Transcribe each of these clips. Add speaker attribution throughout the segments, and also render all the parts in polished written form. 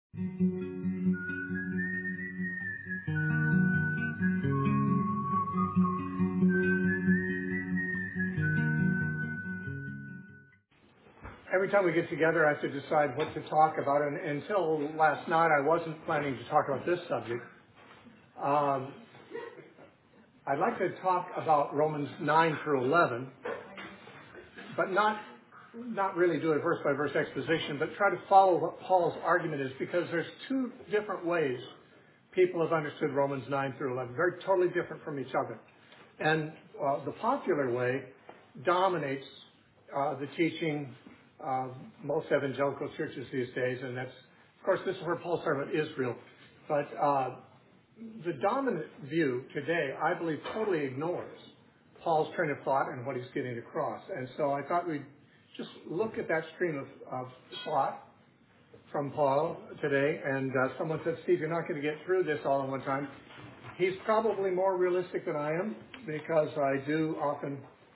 Speaker 1: Every time we get together, I have to decide what to talk about. And until last night, I wasn't planning to talk about this subject. Um, I'd like to talk about Romans 9 through 11, but not really do a verse-by-verse exposition, but try to follow what Paul's argument is, because there's two different ways people have understood Romans 9 through 11, very totally different from each other. And the popular way dominates the teaching of most evangelical churches these days, and that's, of course, this is where Paul's talking about Israel. But the dominant view today, I believe, totally ignores Paul's train of thought and what he's getting across. And so I thought we'd just look at that stream of thought from Paul today. And someone said, Steve, you're not going to get through this all in one time. He's probably more realistic than I am, because I do often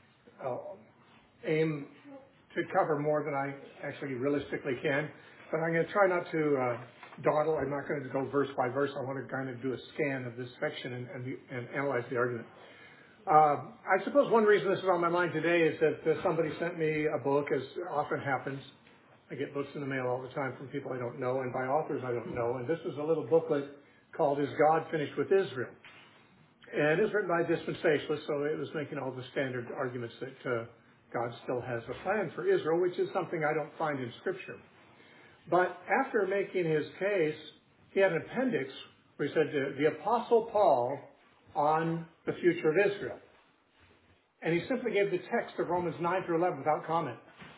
Speaker 1: aim to cover more than I actually realistically can. But I'm going to try not to dawdle. I'm not going to go verse by verse. I want to kind of do a scan of this section and analyze the argument. I suppose one reason this is on my mind today is that somebody sent me a book, as often happens. I get books in the mail all the time from people I don't know and by authors I don't know. And this was a little booklet called Is God Finished with Israel? And it was written by a dispensationalist, so it was making all the standard arguments that God still has a plan for Israel, which is something I don't find in Scripture. But after making his case, he had an appendix where he said, the Apostle Paul on the future of Israel. And he simply gave the text of Romans 9 through 11 without comment,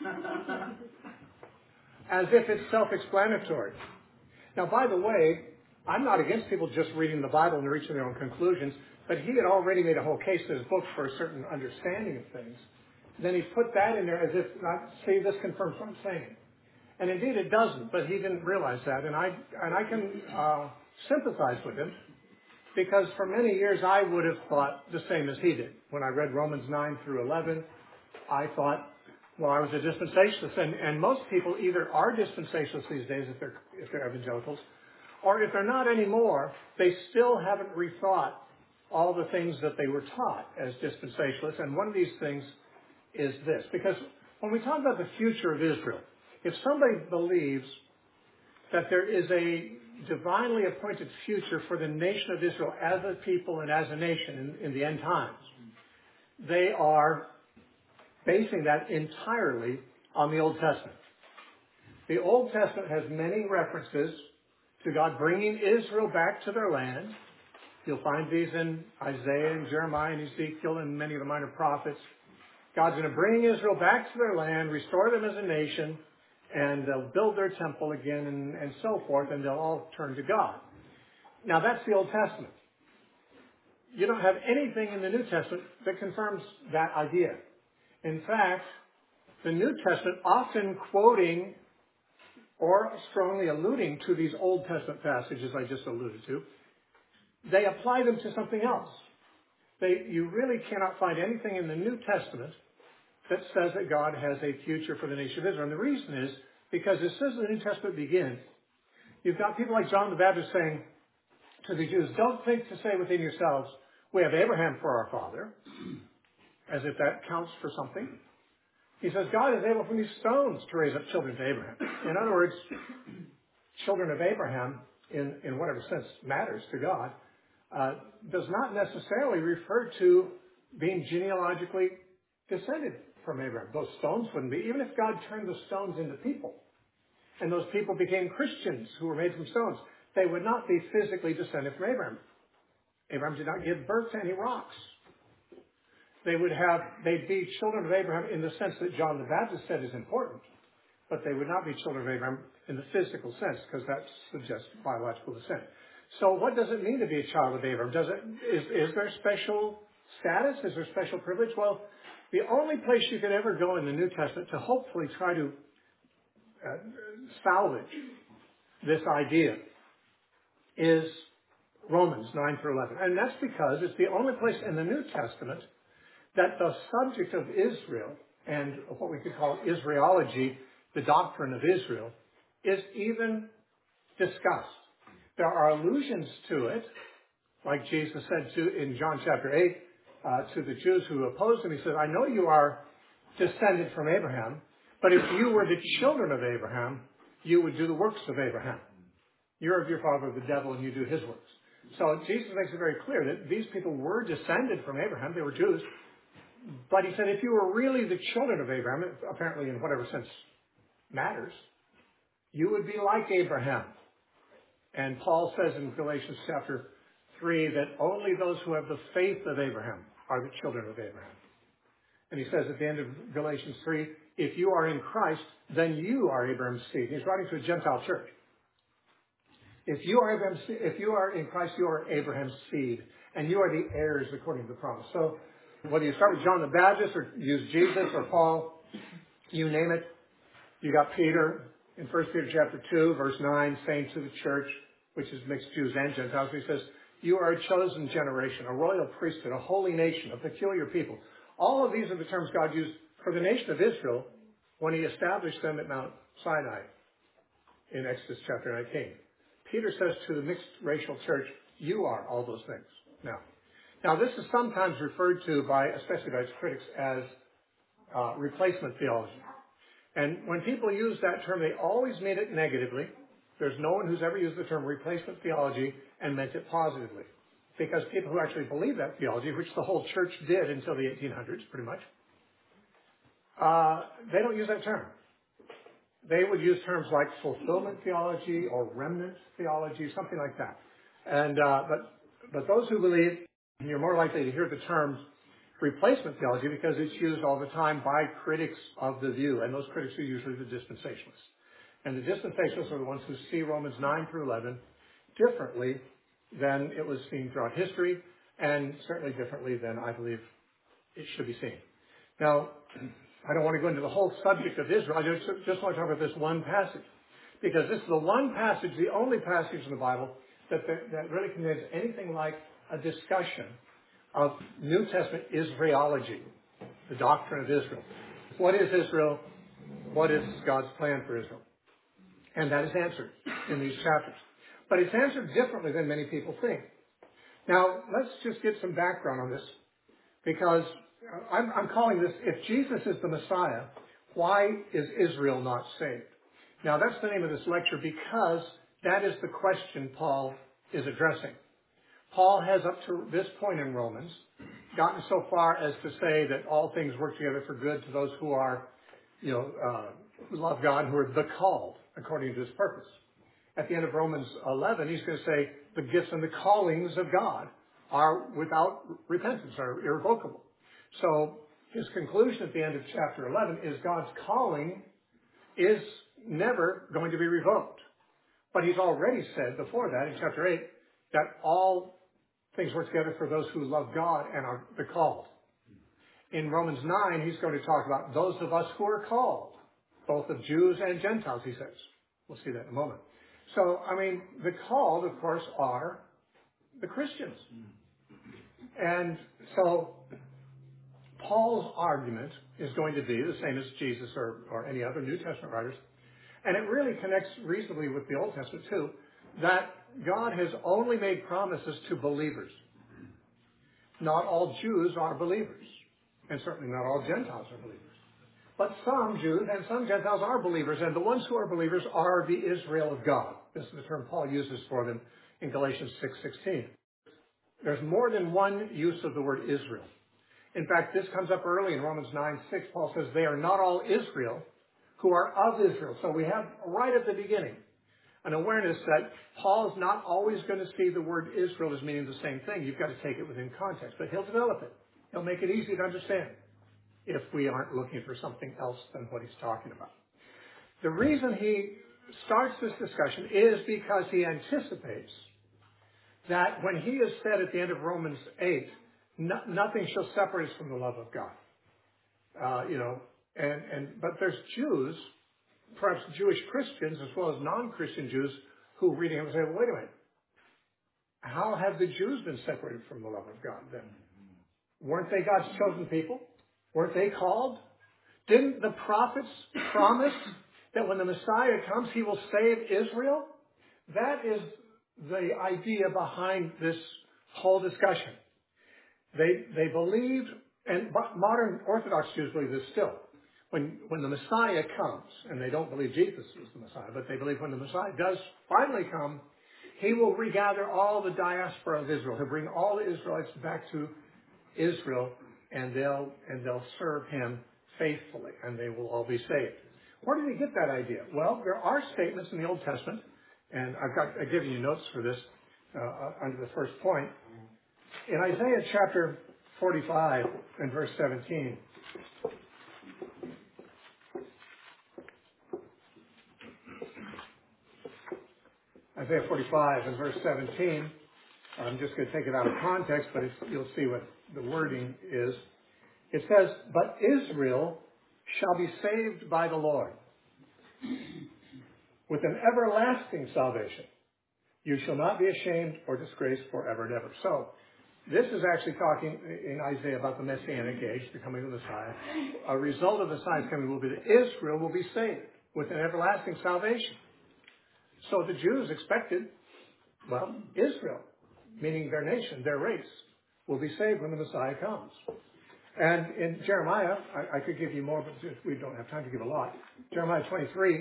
Speaker 1: as if it's self-explanatory. Now, by the way, I'm not against people just reading the Bible and reaching their own conclusions, but he had already made a whole case in his book for a certain understanding of things. Then he put that in there as if, see, this confirms what I'm saying. And indeed it doesn't, but he didn't realize that. And I can sympathize with him, because for many years I would have thought the same as he did. When I read Romans 9 through 11, I thought, well, I was a dispensationalist. And most people either are dispensationalists these days if they're evangelicals, or if they're not anymore, they still haven't rethought all the things that they were taught as dispensationalists. And one of these things is this. Because when we talk about the future of Israel, if somebody believes that there is a divinely appointed future for the nation of Israel as a people and as a nation in the end times, they are basing that entirely on the Old Testament. The Old Testament has many references to God bringing Israel back to their land. You'll find these in Isaiah and Jeremiah and Ezekiel and many of the minor prophets. God's going to bring Israel back to their land, restore them as a nation, and they'll build their temple again and so forth, and they'll all turn to God. Now, that's the Old Testament. You don't have anything in the New Testament that confirms that idea. In fact, the New Testament, often quoting or strongly alluding to these Old Testament passages I just alluded to, they apply them to something else. You really cannot find anything in the New Testament that says that God has a future for the nation of Israel. And the reason is because as soon as the New Testament begins, you've got people like John the Baptist saying to the Jews, don't think to say within yourselves, we have Abraham for our father, as if that counts for something. He says God is able from these stones to raise up children to Abraham. In other words, children of Abraham, in whatever sense matters to God, does not necessarily refer to being genealogically descended from Abraham. Those stones wouldn't be, even if God turned the stones into people, and those people became Christians who were made from stones, they would not be physically descended from Abraham. Abraham did not give birth to any rocks. They'd be children of Abraham in the sense that John the Baptist said is important, but they would not be children of Abraham in the physical sense, because that suggests biological descent. So what does it mean to be a child of Abraham? Is there special status? Is there special privilege? Well, the only place you could ever go in the New Testament to hopefully try to salvage this idea is Romans 9 through 11. And that's because it's the only place in the New Testament that the subject of Israel and what we could call Israelology, the doctrine of Israel, is even discussed. There are allusions to it, like Jesus said in John chapter 8 to the Jews who opposed him. He said, I know you are descended from Abraham, but if you were the children of Abraham, you would do the works of Abraham. You're of your father the devil, and you do his works. So Jesus makes it very clear that these people were descended from Abraham. They were Jews. But he said, if you were really the children of Abraham, apparently in whatever sense matters, you would be like Abraham. And Paul says in Galatians chapter 3 that only those who have the faith of Abraham are the children of Abraham. And he says at the end of Galatians 3, if you are in Christ, then you are Abraham's seed. He's writing to a Gentile church. If you are in Christ, you are Abraham's seed, and you are the heirs according to the promise. So whether you start with John the Baptist or use Jesus or Paul, you name it, you got Peter in 1 Peter chapter 2, verse 9, saying to the church, which is mixed Jews and Gentiles, he says, you are a chosen generation, a royal priesthood, a holy nation, a peculiar people. All of these are the terms God used for the nation of Israel when he established them at Mount Sinai in Exodus chapter 19. Peter says to the mixed racial church, you are all those things. Now this is sometimes referred to by, especially by its critics, as replacement theology. And when people use that term, they always mean it negatively. There's no one who's ever used the term replacement theology and meant it positively. Because people who actually believe that theology, which the whole church did until the 1800s, pretty much, they don't use that term. They would use terms like fulfillment theology or remnant theology, something like that. And but those who believe, you're more likely to hear the term replacement theology because it's used all the time by critics of the view, and those critics are usually the dispensationalists. And the dispensationalists are the ones who see Romans 9 through 11 differently than it was seen throughout history, and certainly differently than I believe it should be seen. Now, I don't want to go into the whole subject of Israel. I just want to talk about this one passage, because this is the one passage, the only passage in the Bible that really contains anything like a discussion of New Testament Israelology, the doctrine of Israel. What is Israel? What is God's plan for Israel? And that is answered in these chapters. But it's answered differently than many people think. Now, let's just get some background on this, because I'm calling this, if Jesus is the Messiah, why is Israel not saved? Now, that's the name of this lecture because that is the question Paul is addressing. Paul has, up to this point in Romans, gotten so far as to say that all things work together for good to those who are, who love God and who are the called according to his purpose. At the end of Romans 11, he's going to say the gifts and the callings of God are without repentance, are irrevocable. So his conclusion at the end of chapter 11 is God's calling is never going to be revoked. But he's already said before that in chapter 8 that all things work together for those who love God and are the called. In Romans 9, he's going to talk about those of us who are called, both of Jews and Gentiles, he says. We'll see that in a moment. So, the called, of course, are the Christians. And so Paul's argument is going to be the same as Jesus or any other New Testament writers. And it really connects reasonably with the Old Testament too, that God has only made promises to believers. Not all Jews are believers, and certainly not all Gentiles are believers. But some Jews and some Gentiles are believers, and the ones who are believers are the Israel of God. This is the term Paul uses for them in Galatians 6:16. There's more than one use of the word Israel. In fact, this comes up early in Romans 9:6. Paul says, they are not all Israel who are of Israel. So we have right at the beginning an awareness that Paul's not always going to see the word Israel as meaning the same thing. You've got to take it within context. But he'll develop it. He'll make it easy to understand if we aren't looking for something else than what he's talking about. The reason he starts this discussion is because he anticipates that when he is said at the end of Romans 8, nothing shall separate us from the love of God. But there's Jews, perhaps Jewish Christians as well as non-Christian Jews, who reading him say, well, wait a minute. How have the Jews been separated from the love of God then? Weren't they God's chosen people? Weren't they called? Didn't the prophets promise that when the Messiah comes, he will save Israel? That is the idea behind this whole discussion. They believed, and modern Orthodox Jews believe this still. When the Messiah comes, and they don't believe Jesus is the Messiah, but they believe when the Messiah does finally come, he will regather all the diaspora of Israel. He'll bring all the Israelites back to Israel, and they'll serve him faithfully, and they will all be saved. Where did he get that idea? Well, there are statements in the Old Testament, and I've given you notes for this under the first point. In Isaiah chapter 45 and verse 17, Isaiah 45 and verse 17, I'm just going to take it out of context, but you'll see what the wording is. It says, "But Israel shall be saved by the Lord with an everlasting salvation. You shall not be ashamed or disgraced forever and ever." So this is actually talking in Isaiah about the Messianic age, the coming of the Messiah. A result of the Messiah's coming will be that Israel will be saved with an everlasting salvation. So the Jews expected, well, Israel, meaning their nation, their race, will be saved when the Messiah comes. And in Jeremiah, I could give you more, but we don't have time to give a lot. Jeremiah 23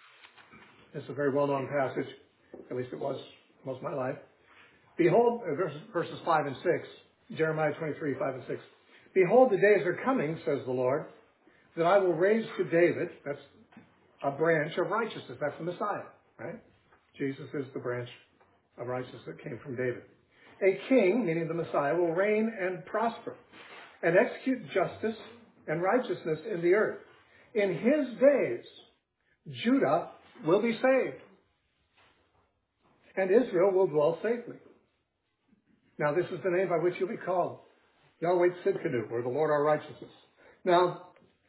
Speaker 1: is a very well-known passage, at least it was most of my life. Behold, verses 5 and 6, Jeremiah 23, 5 and 6. "Behold, the days are coming, says the Lord, that I will raise to David," that's a branch of righteousness, that's the Messiah, right? Jesus is the branch of righteousness that came from David. "A king," meaning the Messiah, "will reign and prosper, and execute justice and righteousness in the earth. In his days, Judah will be saved, and Israel will dwell safely. Now this is the name by which you'll be called, Yahweh Tzidkenu, or the Lord our righteousness." Now,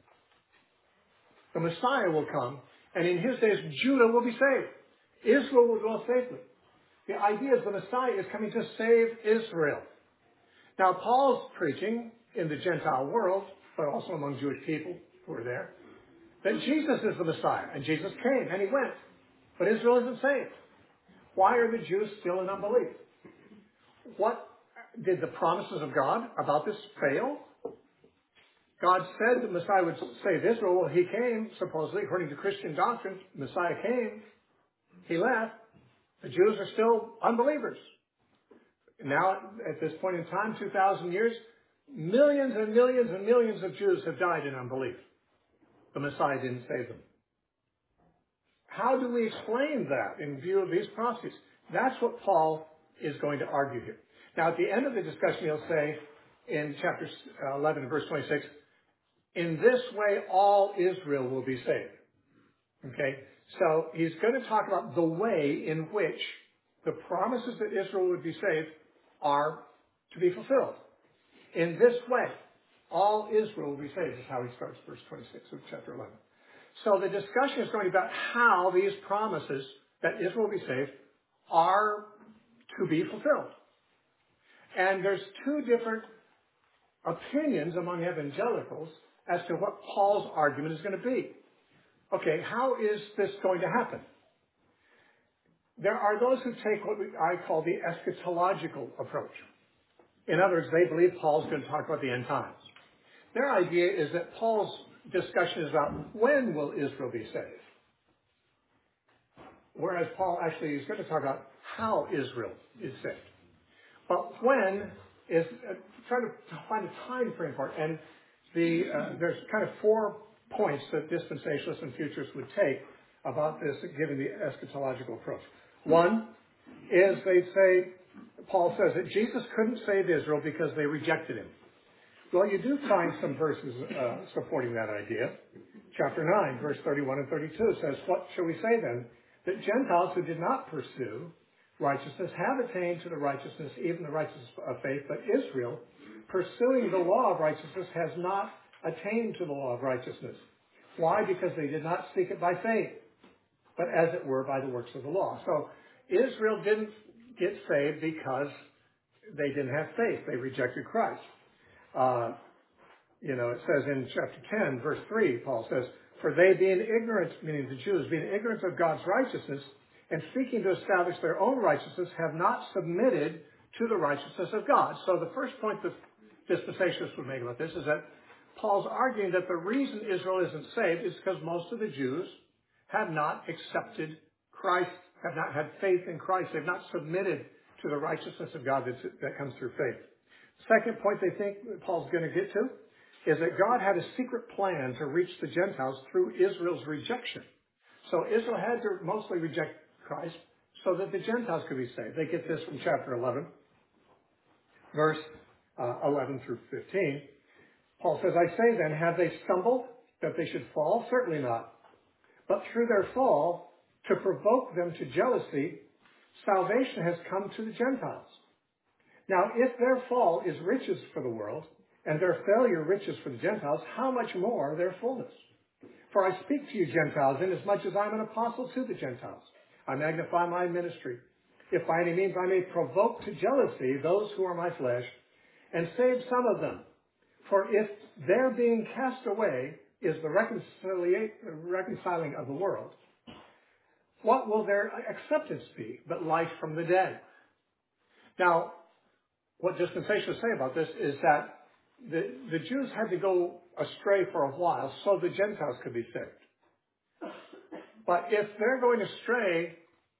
Speaker 1: the Messiah will come, and in his days, Judah will be saved. Israel will dwell safely. The idea is the Messiah is coming to save Israel. Now, Paul's preaching in the Gentile world, but also among Jewish people who were there, that Jesus is the Messiah, and Jesus came, and he went. But Israel isn't saved. Why are the Jews still in unbelief? What did the promises of God about this fail? God said the Messiah would save Israel. Well, he came, supposedly, according to Christian doctrine. Messiah came. He left. The Jews are still unbelievers. Now, at this point in time, 2,000 years, millions and millions and millions of Jews have died in unbelief. The Messiah didn't save them. How do we explain that in view of these prophecies? That's what Paul is going to argue here. Now, at the end of the discussion, he'll say in chapter 11, verse 26, "In this way, all Israel will be saved." Okay? So he's going to talk about the way in which the promises that Israel would be saved are to be fulfilled. In this way, all Israel will be saved, is how he starts verse 26 of chapter 11. So the discussion is going to be about how these promises that Israel will be saved are to be fulfilled. And there's two different opinions among evangelicals as to what Paul's argument is going to be. Okay, how is this going to happen? There are those who take what I call the eschatological approach. In other words, they believe Paul's going to talk about the end times. Their idea is that Paul's discussion is about when will Israel be saved, whereas Paul actually is going to talk about how Israel is saved. But when is trying to find a time frame for it, and there's kind of 4 points that dispensationalists and futurists would take about this, given the eschatological approach. One is they say, Paul says that Jesus couldn't save Israel because they rejected him. Well, you do find some verses supporting that idea. Chapter 9, verse 31 and 32 says, "What shall we say then? That Gentiles who did not pursue righteousness have attained to the righteousness, even the righteousness of faith, but Israel, pursuing the law of righteousness, has not attained to the law of righteousness. Why? Because they did not seek it by faith, but as it were by the works of the law." So Israel didn't get saved because they didn't have faith. They rejected Christ. It says in chapter 10, verse 3, Paul says, "For they being ignorant," meaning the Jews, "being ignorant of God's righteousness and seeking to establish their own righteousness have not submitted to the righteousness of God. So the first point that dispensationalists would make about this is that Paul's arguing that the reason Israel isn't saved is because most of the Jews have not accepted Christ, have not had faith in Christ. They've not submitted to the righteousness of God that comes through faith. Second point they think Paul's going to get to is that God had a secret plan to reach the Gentiles through Israel's rejection. So Israel had to mostly reject Christ so that the Gentiles could be saved. They get this from chapter 11, verse 11 through 15. Paul says, I say then, have they stumbled that they should fall? Certainly not. But through their fall, to provoke them to jealousy, salvation has come to the Gentiles. Now, if their fall is riches for the world, and their failure riches for the Gentiles, how much more their fullness? For I speak to you Gentiles, inasmuch as I am an apostle to the Gentiles. I magnify my ministry, if by any means I may provoke to jealousy those who are my flesh, and save some of them. For if their being cast away is the reconciling of the world, what will their acceptance be but life from the dead? Now, what dispensationalists say about this is that the Jews had to go astray for a while so the Gentiles could be saved. But if they're going astray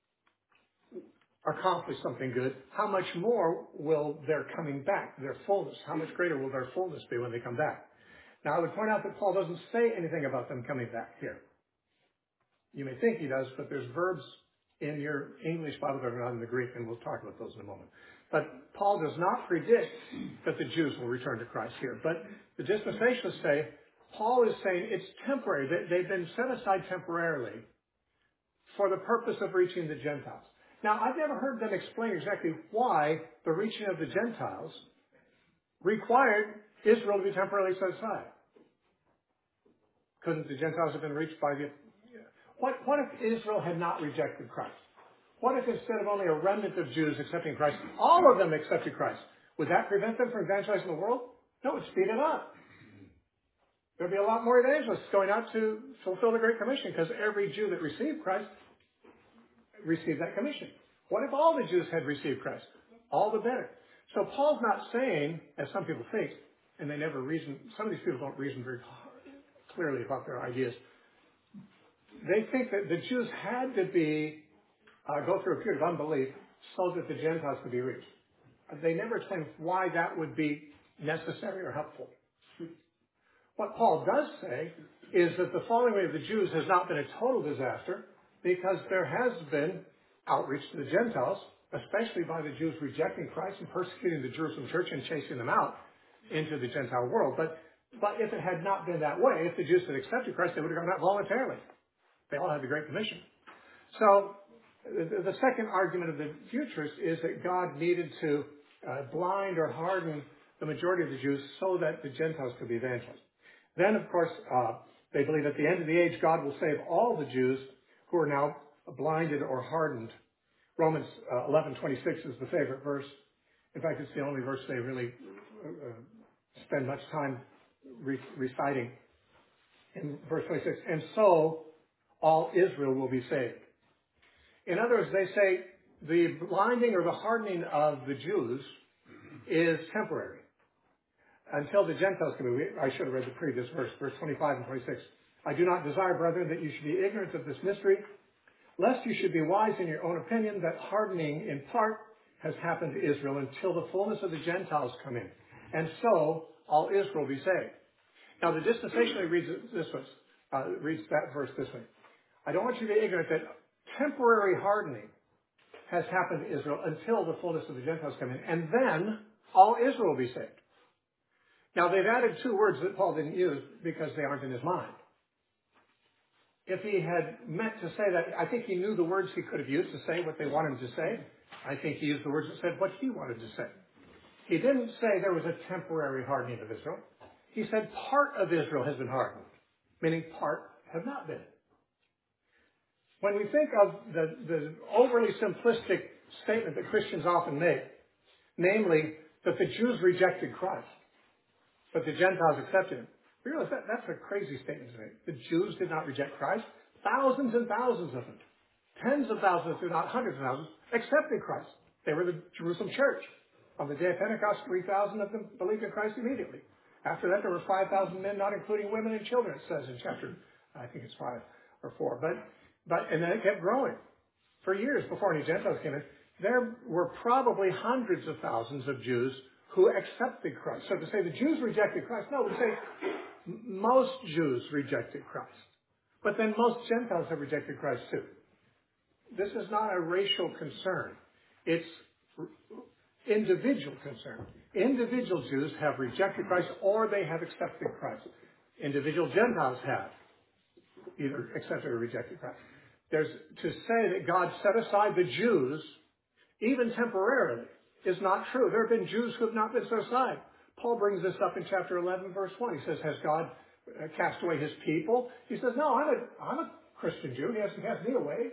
Speaker 1: accomplish something good, how much more will their coming back, their fullness, how much greater will their fullness be when they come back? Now, I would point out that Paul doesn't say anything about them coming back here. You may think he does, but there's verbs in your English Bible that are not in the Greek, and we'll talk about those in a moment. But Paul does not predict that the Jews will return to Christ here. But the dispensationalists say, Paul is saying it's temporary. They've been set aside temporarily for the purpose of reaching the Gentiles. Now, I've never heard them explain exactly why the reaching of the Gentiles required Israel to be temporarily set aside. Couldn't the Gentiles have been reached by the... What if Israel had not rejected Christ? What if instead of only a remnant of Jews accepting Christ, all of them accepted Christ? Would that prevent them from evangelizing the world? No, it would speed it up. There'd be a lot more evangelists going out to fulfill the Great Commission because every Jew that received Christ received that commission. What if all the Jews had received Christ? All the better. So Paul's not saying, as some people think, and they never reason, some of these people don't reason very clearly about their ideas. They think that the Jews had to go through a period of unbelief so that the Gentiles could be reached. They never explain why that would be necessary or helpful. What Paul does say is that the falling away of the Jews has not been a total disaster because there has been outreach to the Gentiles, especially by the Jews rejecting Christ and persecuting the Jerusalem church and chasing them out into the Gentile world. But if it had not been that way, if the Jews had accepted Christ, they would have done that voluntarily. They all had the Great Commission. So the second argument of the futurists is that God needed to blind or harden the majority of the Jews so that the Gentiles could be evangelized. Then, of course, they believe at the end of the age, God will save all the Jews who are now blinded or hardened. Romans 11:26 is the favorite verse. In fact, it's the only verse they really spend much time reciting. In verse 26, and so all Israel will be saved. In other words, they say the blinding or the hardening of the Jews is temporary until the Gentiles come in. I should have read the previous verse 25 and 26. I do not desire, brethren, that you should be ignorant of this mystery, lest you should be wise in your own opinion, that hardening in part has happened to Israel until the fullness of the Gentiles come in. And so all Israel will be saved. Now, the dispensationally reads that verse this way. I don't want you to be ignorant that temporary hardening has happened to Israel until the fullness of the Gentiles come in, and then all Israel will be saved. Now, they've added two words that Paul didn't use because they aren't in his mind. If he had meant to say that, I think he knew the words he could have used to say what they wanted him to say. I think he used the words that said what he wanted to say. He didn't say there was a temporary hardening of Israel. He said part of Israel has been hardened, meaning part have not been. When we think of the overly simplistic statement that Christians often make, namely that the Jews rejected Christ, but the Gentiles accepted him, we realize that's a crazy statement to make. The Jews did not reject Christ. Thousands and thousands of them. tens of thousands, if not hundreds of thousands, accepted Christ. They were the Jerusalem church. On the day of Pentecost, 3,000 of them believed in Christ immediately. After that, there were 5,000 men, not including women and children, it says in chapter, I think it's 5 or 4. And then it kept growing. For years before any Gentiles came in, there were probably hundreds of thousands of Jews who accepted Christ. So to say the Jews rejected Christ, no, we say most Jews rejected Christ. But then most Gentiles have rejected Christ too. This is not a racial concern. It's individual concern. Individual Jews have rejected Christ or they have accepted Christ. Individual Gentiles have either accepted or rejected Christ. To say that God set aside the Jews, even temporarily, is not true. There have been Jews who have not been set aside. Paul brings this up in chapter 11, verse 1. He says, has God cast away his people? He says, no, I'm a Christian Jew. He hasn't cast me away.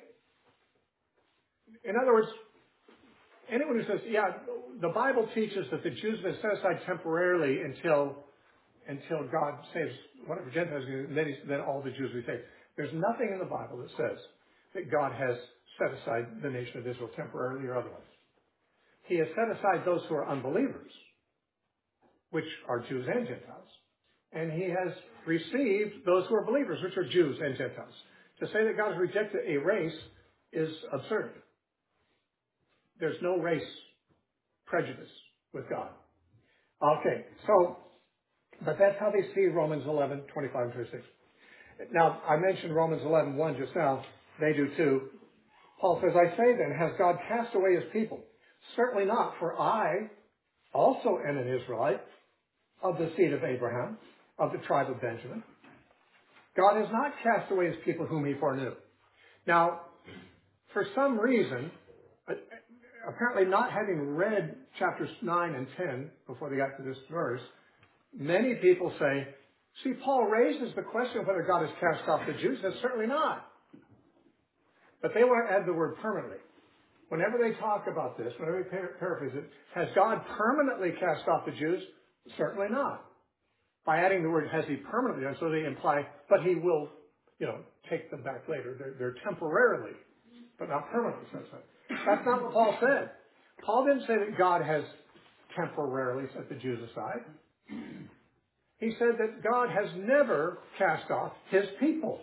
Speaker 1: In other words, anyone who says, yeah, the Bible teaches that the Jews have been set aside temporarily until God saves whatever Gentiles do, and then all the Jews will be saved. There's nothing in the Bible that says that God has set aside the nation of Israel temporarily or otherwise. He has set aside those who are unbelievers, which are Jews and Gentiles. And he has received those who are believers, which are Jews and Gentiles. To say that God has rejected a race is absurd. There's no race prejudice with God. Okay, but that's how they see Romans 11, 25 and 26. Now, I mentioned Romans 11:1 just now. They do too. Paul says, I say then, has God cast away his people? Certainly not, for I also am an Israelite of the seed of Abraham, of the tribe of Benjamin. God has not cast away his people whom he foreknew. Now, for some reason, apparently not having read chapters 9 and 10 before they got to this verse, many people say, see, Paul raises the question of whether God has cast off the Jews. That's certainly not. But they want to add the word permanently. Whenever they talk about this, whenever they paraphrase it, has God permanently cast off the Jews? Certainly not. By adding the word has he permanently done, so they imply, but he will, take them back later. They're temporarily, but not permanently. That's not what Paul said. Paul didn't say that God has temporarily set the Jews aside. He said that God has never cast off his people.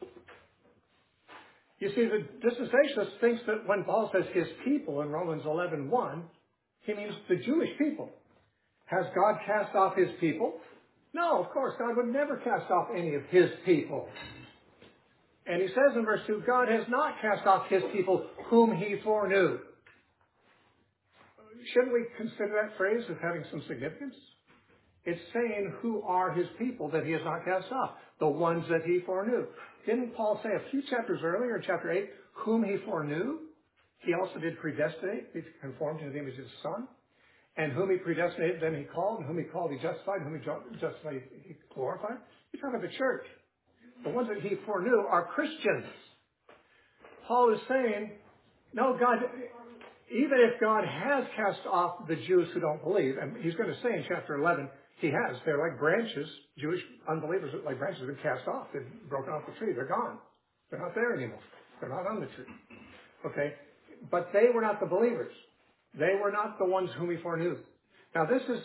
Speaker 1: You see, the dispensationalist thinks that when Paul says his people in Romans 11:1, he means the Jewish people. Has God cast off his people? No, of course, God would never cast off any of his people. And he says in verse 2, God has not cast off his people whom he foreknew. Shouldn't we consider that phrase as having some significance? It's saying who are his people that he has not cast off, the ones that he foreknew. Didn't Paul say a few chapters earlier in chapter 8, whom he foreknew? He also did predestinate, be conformed to the image of his Son. And whom he predestinated, then he called. And whom he called, he justified. Whom he justified, he glorified. He's talking about the church. The ones that he foreknew are Christians. Paul is saying, no, God, even if God has cast off the Jews who don't believe, and he's going to say in chapter 11, he has. They're like branches. Jewish unbelievers are like branches have been cast off. They've broken off the tree. They're gone. They're not there anymore. They're not on the tree. Okay? But they were not the believers. They were not the ones whom he foreknew. Now this is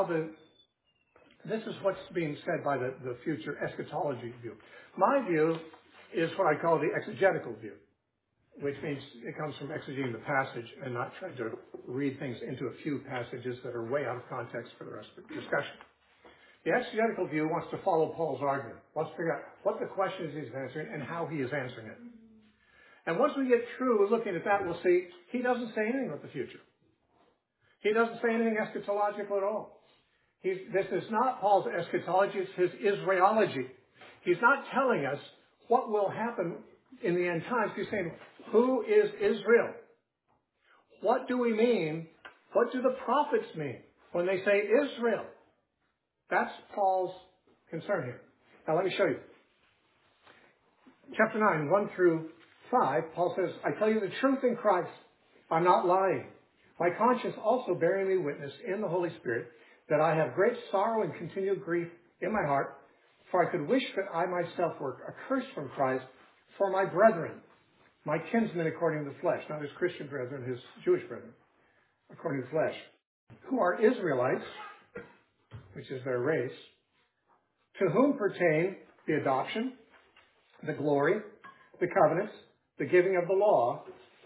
Speaker 1: what's being said by the future eschatology view. My view is what I call the exegetical view, which means it comes from exegeting the passage and not trying to read things into a few passages that are way out of context for the rest of the discussion. The exegetical view wants to follow Paul's argument, wants to figure out what the question is he's answering and how he is answering it. And once we get through looking at that, we'll see he doesn't say anything about the future. He doesn't say anything eschatological at all. This is not Paul's eschatology, it's his Israelology. He's not telling us what will happen in the end times. He's saying, who is Israel? What do we mean? What do the prophets mean when they say Israel? That's Paul's concern here. Now let me show you. Chapter 9, 1 through 5, Paul says, I tell you the truth in Christ. I'm not lying. My conscience also bearing me witness in the Holy Spirit that I have great sorrow and continual grief in my heart, for I could wish that I myself were accursed from Christ for my brethren, my kinsmen according to the flesh, not his Christian brethren, his Jewish brethren, according to the flesh, who are Israelites, which is their race, to whom pertain the adoption, the glory, the covenants, the giving of the law,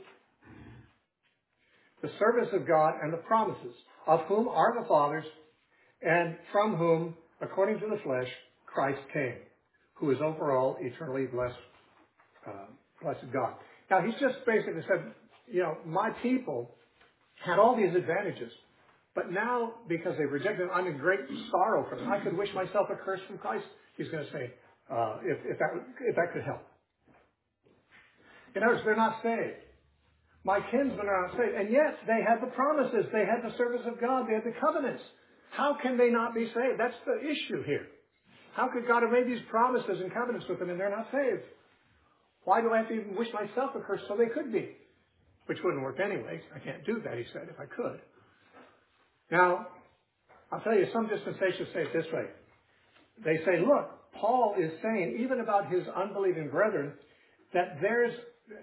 Speaker 1: the service of God, and the promises, of whom are the fathers, and from whom, according to the flesh, Christ came, who is over all eternally blessed, blessed God. Now, he's just basically said, my people had all these advantages, but now, because they've rejected him, I'm in great sorrow for them. I could wish myself a curse from Christ, he's going to say, if that could help. In other words, they're not saved. My kinsmen are not saved. And yet, they had the promises. They had the service of God. They had the covenants. How can they not be saved? That's the issue here. How could God have made these promises and covenants with them and they're not saved? Why do I have to even wish myself a curse so they could be? Which wouldn't work anyway. I can't do that, he said, if I could. Now, I'll tell you, some dispensationalists say it this way. They say, look, Paul is saying, even about his unbelieving brethren, that there's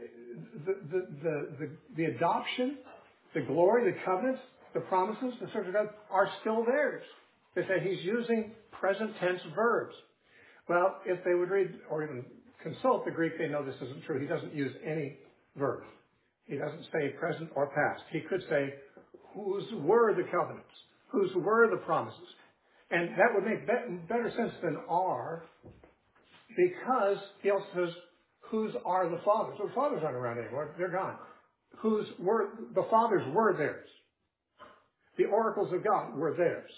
Speaker 1: the adoption, the glory, the covenants, the promises, the service of God are still theirs. They say he's using present tense verbs. Well, if they would read or even consult the Greek, they know this isn't true. He doesn't use any verbs. He doesn't say present or past. He could say, whose were the covenants? Whose were the promises? And that would make better sense than are, because he also says, whose are the fathers? Well, the fathers aren't around anymore. They're gone. The fathers were theirs. The oracles of God were theirs.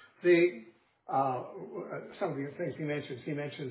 Speaker 1: Some of the things he mentions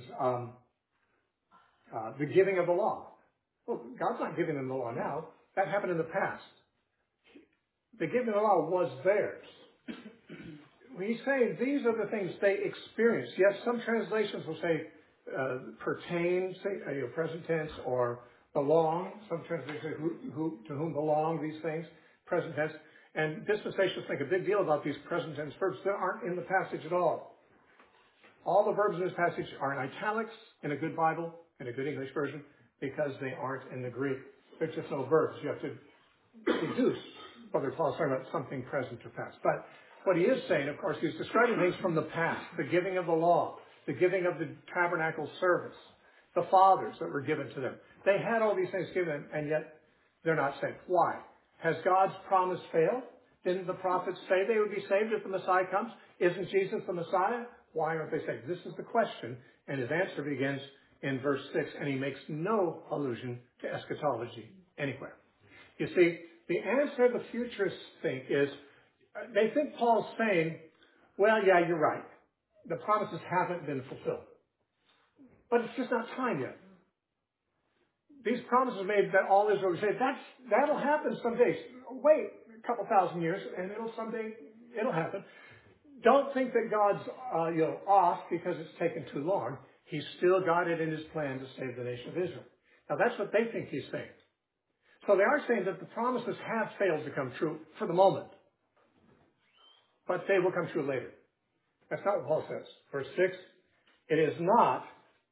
Speaker 1: the giving of the law. Well, God's not giving them the law now. That happened in the past. The giving of the law was theirs. He's saying these are the things they experienced. Yes, some translations will say pertain, present tense, or belong. Some translations say to whom belong these things, present tense. And dispensationalists make a big deal about these present tense verbs that aren't in the passage at all. All the verbs in this passage are in italics in a good Bible, in a good English version, because they aren't in the Greek. There's just no verbs. You have to deduce whether Paul's talking about something present or past. But what he is saying, of course, he's describing things from the past, the giving of the law, the giving of the tabernacle service, the fathers that were given to them. They had all these things given, and yet they're not saved. Why? Has God's promise failed? Didn't the prophets say they would be saved if the Messiah comes? Isn't Jesus the Messiah? Why aren't they saved? This is the question, and his answer begins in verse 6, and he makes no allusion to eschatology anywhere. You see, the answer the futurists think is, they think Paul's saying, well, yeah, you're right. The promises haven't been fulfilled. But it's just not time yet. These promises made that all Israel would say, that'll happen someday. Wait a couple thousand years, and it'll happen. Don't think that God's off because it's taken too long. He's still got it in his plan to save the nation of Israel. Now, that's what they think he's saying. So they are saying that the promises have failed to come true for the moment. But they will come true later. That's not what Paul says. Verse 6, it is not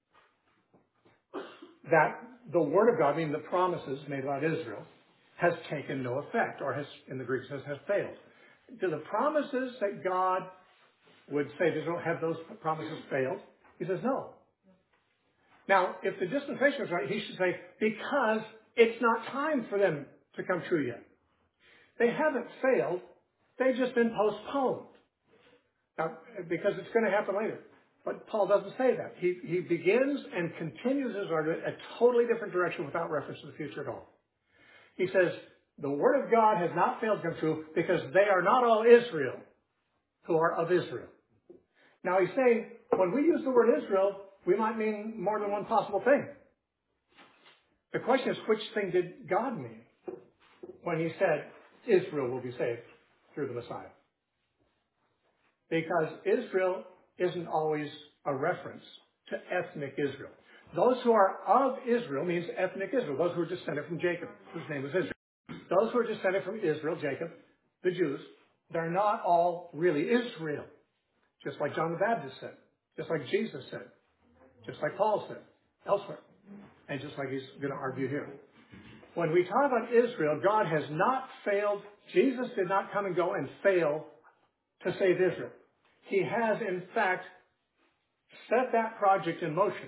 Speaker 1: that the word of God, meaning the promises made about Israel, has taken no effect, or has, in the Greek says, has failed. Do the promises that God would say to Israel, have those promises failed? He says no. Now, if the dispensation is right, he should say, because it's not time for them to come true yet. They haven't failed. They've just been postponed. Now, because it's going to happen later. But Paul doesn't say that. He begins and continues his argument a totally different direction without reference to the future at all. He says, the word of God has not failed to come true because they are not all Israel who are of Israel. Now he's saying, when we use the word Israel, we might mean more than one possible thing. The question is, which thing did God mean when he said, Israel will be saved through the Messiah? Because Israel isn't always a reference to ethnic Israel. Those who are of Israel means ethnic Israel. Those who are descended from Jacob, whose name was Israel. Those who are descended from Israel, Jacob, the Jews, they're not all really Israel. Just like John the Baptist said. Just like Jesus said. Just like Paul said elsewhere. And just like he's going to argue here. When we talk about Israel, God has not failed. Jesus did not come and go and fail to save Israel. He has, in fact, set that project in motion.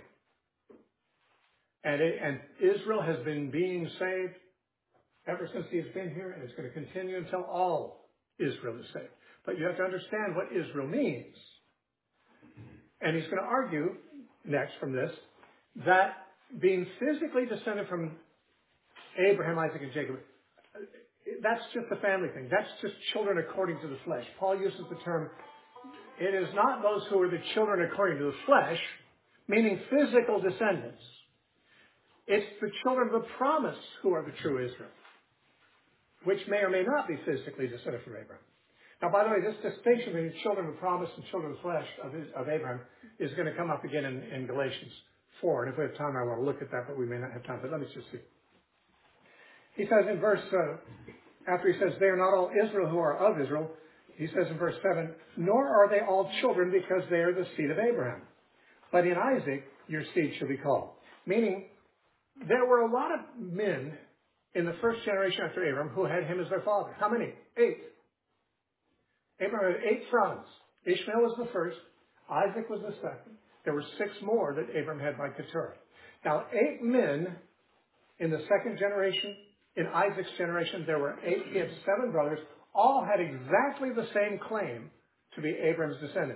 Speaker 1: And Israel has been being saved ever since he's been here, and it's going to continue until all Israel is saved. But you have to understand what Israel means. And he's going to argue next from this that being physically descended from Abraham, Isaac, and Jacob, that's just a family thing. That's just children according to the flesh. Paul uses the term, it is not those who are the children according to the flesh, meaning physical descendants. It's the children of the promise who are the true Israel, which may or may not be physically descended from Abraham. Now, by the way, this distinction between children of the promise and children of the flesh of Abraham is going to come up again in Galatians 4. And if we have time, I want to look at that, but we may not have time. But let me just see. He says in verse, after he says, they are not all Israel who are of Israel, he says in verse 7, nor are they all children because they are the seed of Abraham. But in Isaac, your seed shall be called. Meaning, there were a lot of men in the first generation after Abraham who had him as their father. How many? 8. Abraham had 8 sons. Ishmael was the first. Isaac was the second. There were 6 more that Abraham had by Keturah. Now, 8 men in the second generation. In Isaac's generation, there were 8. He had 7 brothers. All had exactly the same claim to be Abraham's descendant.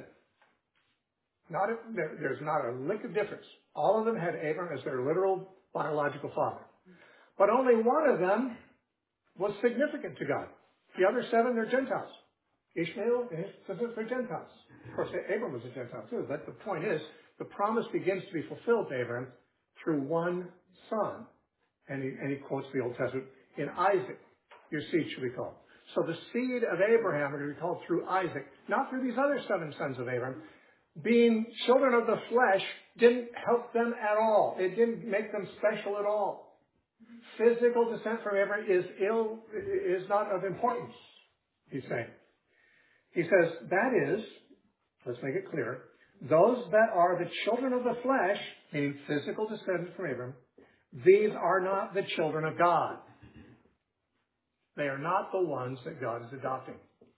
Speaker 1: There's not a lick of difference. All of them had Abraham as their literal biological father. But only one of them was significant to God. The other 7, they're Gentiles. Ishmael and his descendants, they're Gentiles. Of course, Abraham was a Gentile too. But the point is, the promise begins to be fulfilled to Abraham through one son. And he quotes the Old Testament, in Isaac, your seed shall be called. So the seed of Abraham are going to be called through Isaac, not through these other 7 sons of Abraham. Being children of the flesh didn't help them at all. It didn't make them special at all. Physical descent from Abraham is not of importance, he's saying. He says, that is, let's make it clear, those that are the children of the flesh, meaning physical descendants from Abraham, these are not the children of God. They are not the ones that God is adopting.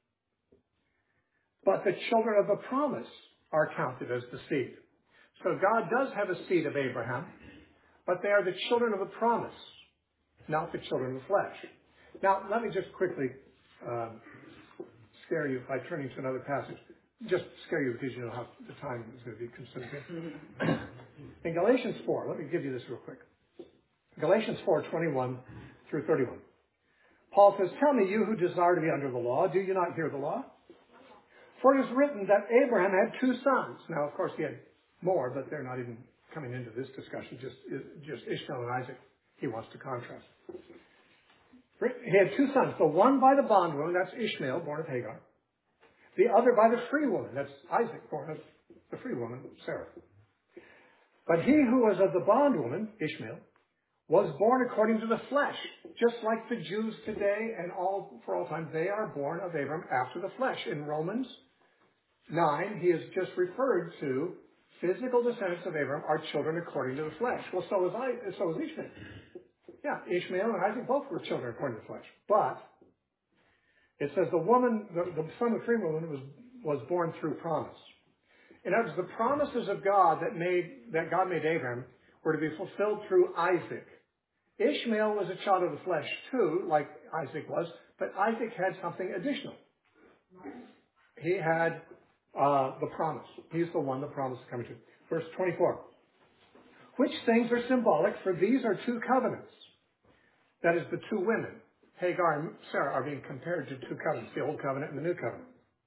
Speaker 1: But the children of the promise are counted as the seed. So God does have a seed of Abraham, but they are the children of the promise, not the children of the flesh. Now, let me just quickly scare you by turning to another passage. Just scare you because you know how the time is going to be consumed here. In Galatians 4, let me give you this real quick. Galatians 4:21 through 31. Paul says, tell me, you who desire to be under the law, do you not hear the law? For it is written that Abraham had 2 sons. Now, of course, he had more, but they're not even coming into this discussion. Just Ishmael and Isaac, he wants to contrast. He had 2 sons. The one by the bondwoman, that's Ishmael, born of Hagar. The other by the free woman, that's Isaac, born of the free woman, Sarah. But he who was of the bondwoman, Ishmael, was born according to the flesh, just like the Jews today and for all time, they are born of Abraham after the flesh. In Romans 9, he is just referred to physical descendants of Abraham are children according to the flesh. Well, so is Ishmael. Yeah, Ishmael and Isaac both were children according to the flesh. But it says the son of the free woman was born through promise. In other words, the promises of God that God made Abraham were to be fulfilled through Isaac. Ishmael was a child of the flesh too, like Isaac was, but Isaac had something additional. He had the promise. He's the one the promise is coming to. Verse 24. Which things are symbolic, for these are 2 covenants. That is, the 2 women, Hagar and Sarah, are being compared to 2 covenants, the Old Covenant and the New Covenant.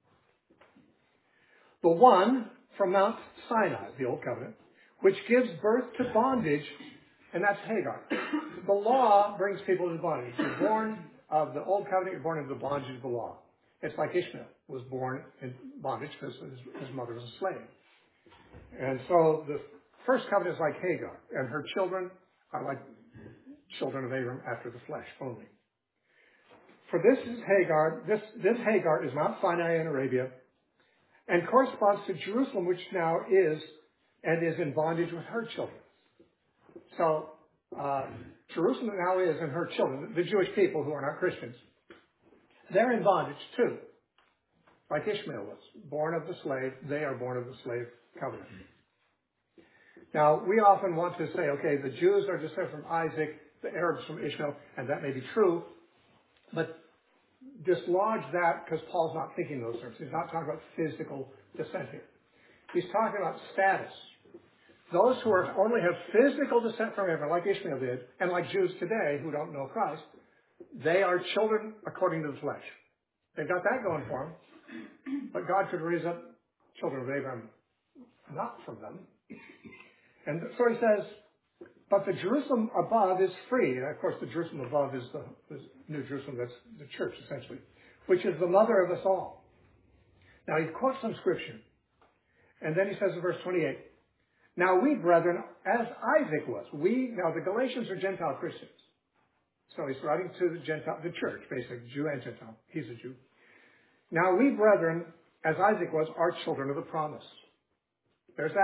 Speaker 1: The one from Mount Sinai, the Old Covenant, which gives birth to bondage, and that's Hagar. The law brings people into bondage. You're born of the Old Covenant, you're born into the bondage of the law. It's like Ishmael was born in bondage because his mother was a slave. And so the first covenant is like Hagar, and her children are like children of Abraham after the flesh only. For this is Hagar, this Hagar is Mount Sinai in Arabia, and corresponds to Jerusalem, which now is and is in bondage with her children. So Jerusalem now is, and her children, the Jewish people who are not Christians, they're in bondage too, like Ishmael was. Born of the slave, they are born of the slave covenant. Now, we often want to say, okay, the Jews are descended from Isaac, the Arabs from Ishmael, and that may be true, but dislodge that because Paul's not thinking those terms. He's not talking about physical descent here. He's talking about status. Those who only have physical descent from Abraham, like Ishmael did, and like Jews today who don't know Christ, they are children according to the flesh. They've got that going for them, but God could raise up children of Abraham not from them. And so he says, but the Jerusalem above is free. And of course, the Jerusalem above is the New Jerusalem, that's the church, essentially, which is the mother of us all. Now, he quotes some scripture. And then he says in verse 28, now we, brethren, as Isaac was. Now the Galatians are Gentile Christians. So he's writing to the church, basically, Jew and Gentile. He's a Jew. Now we, brethren, as Isaac was, are children of the promise. There's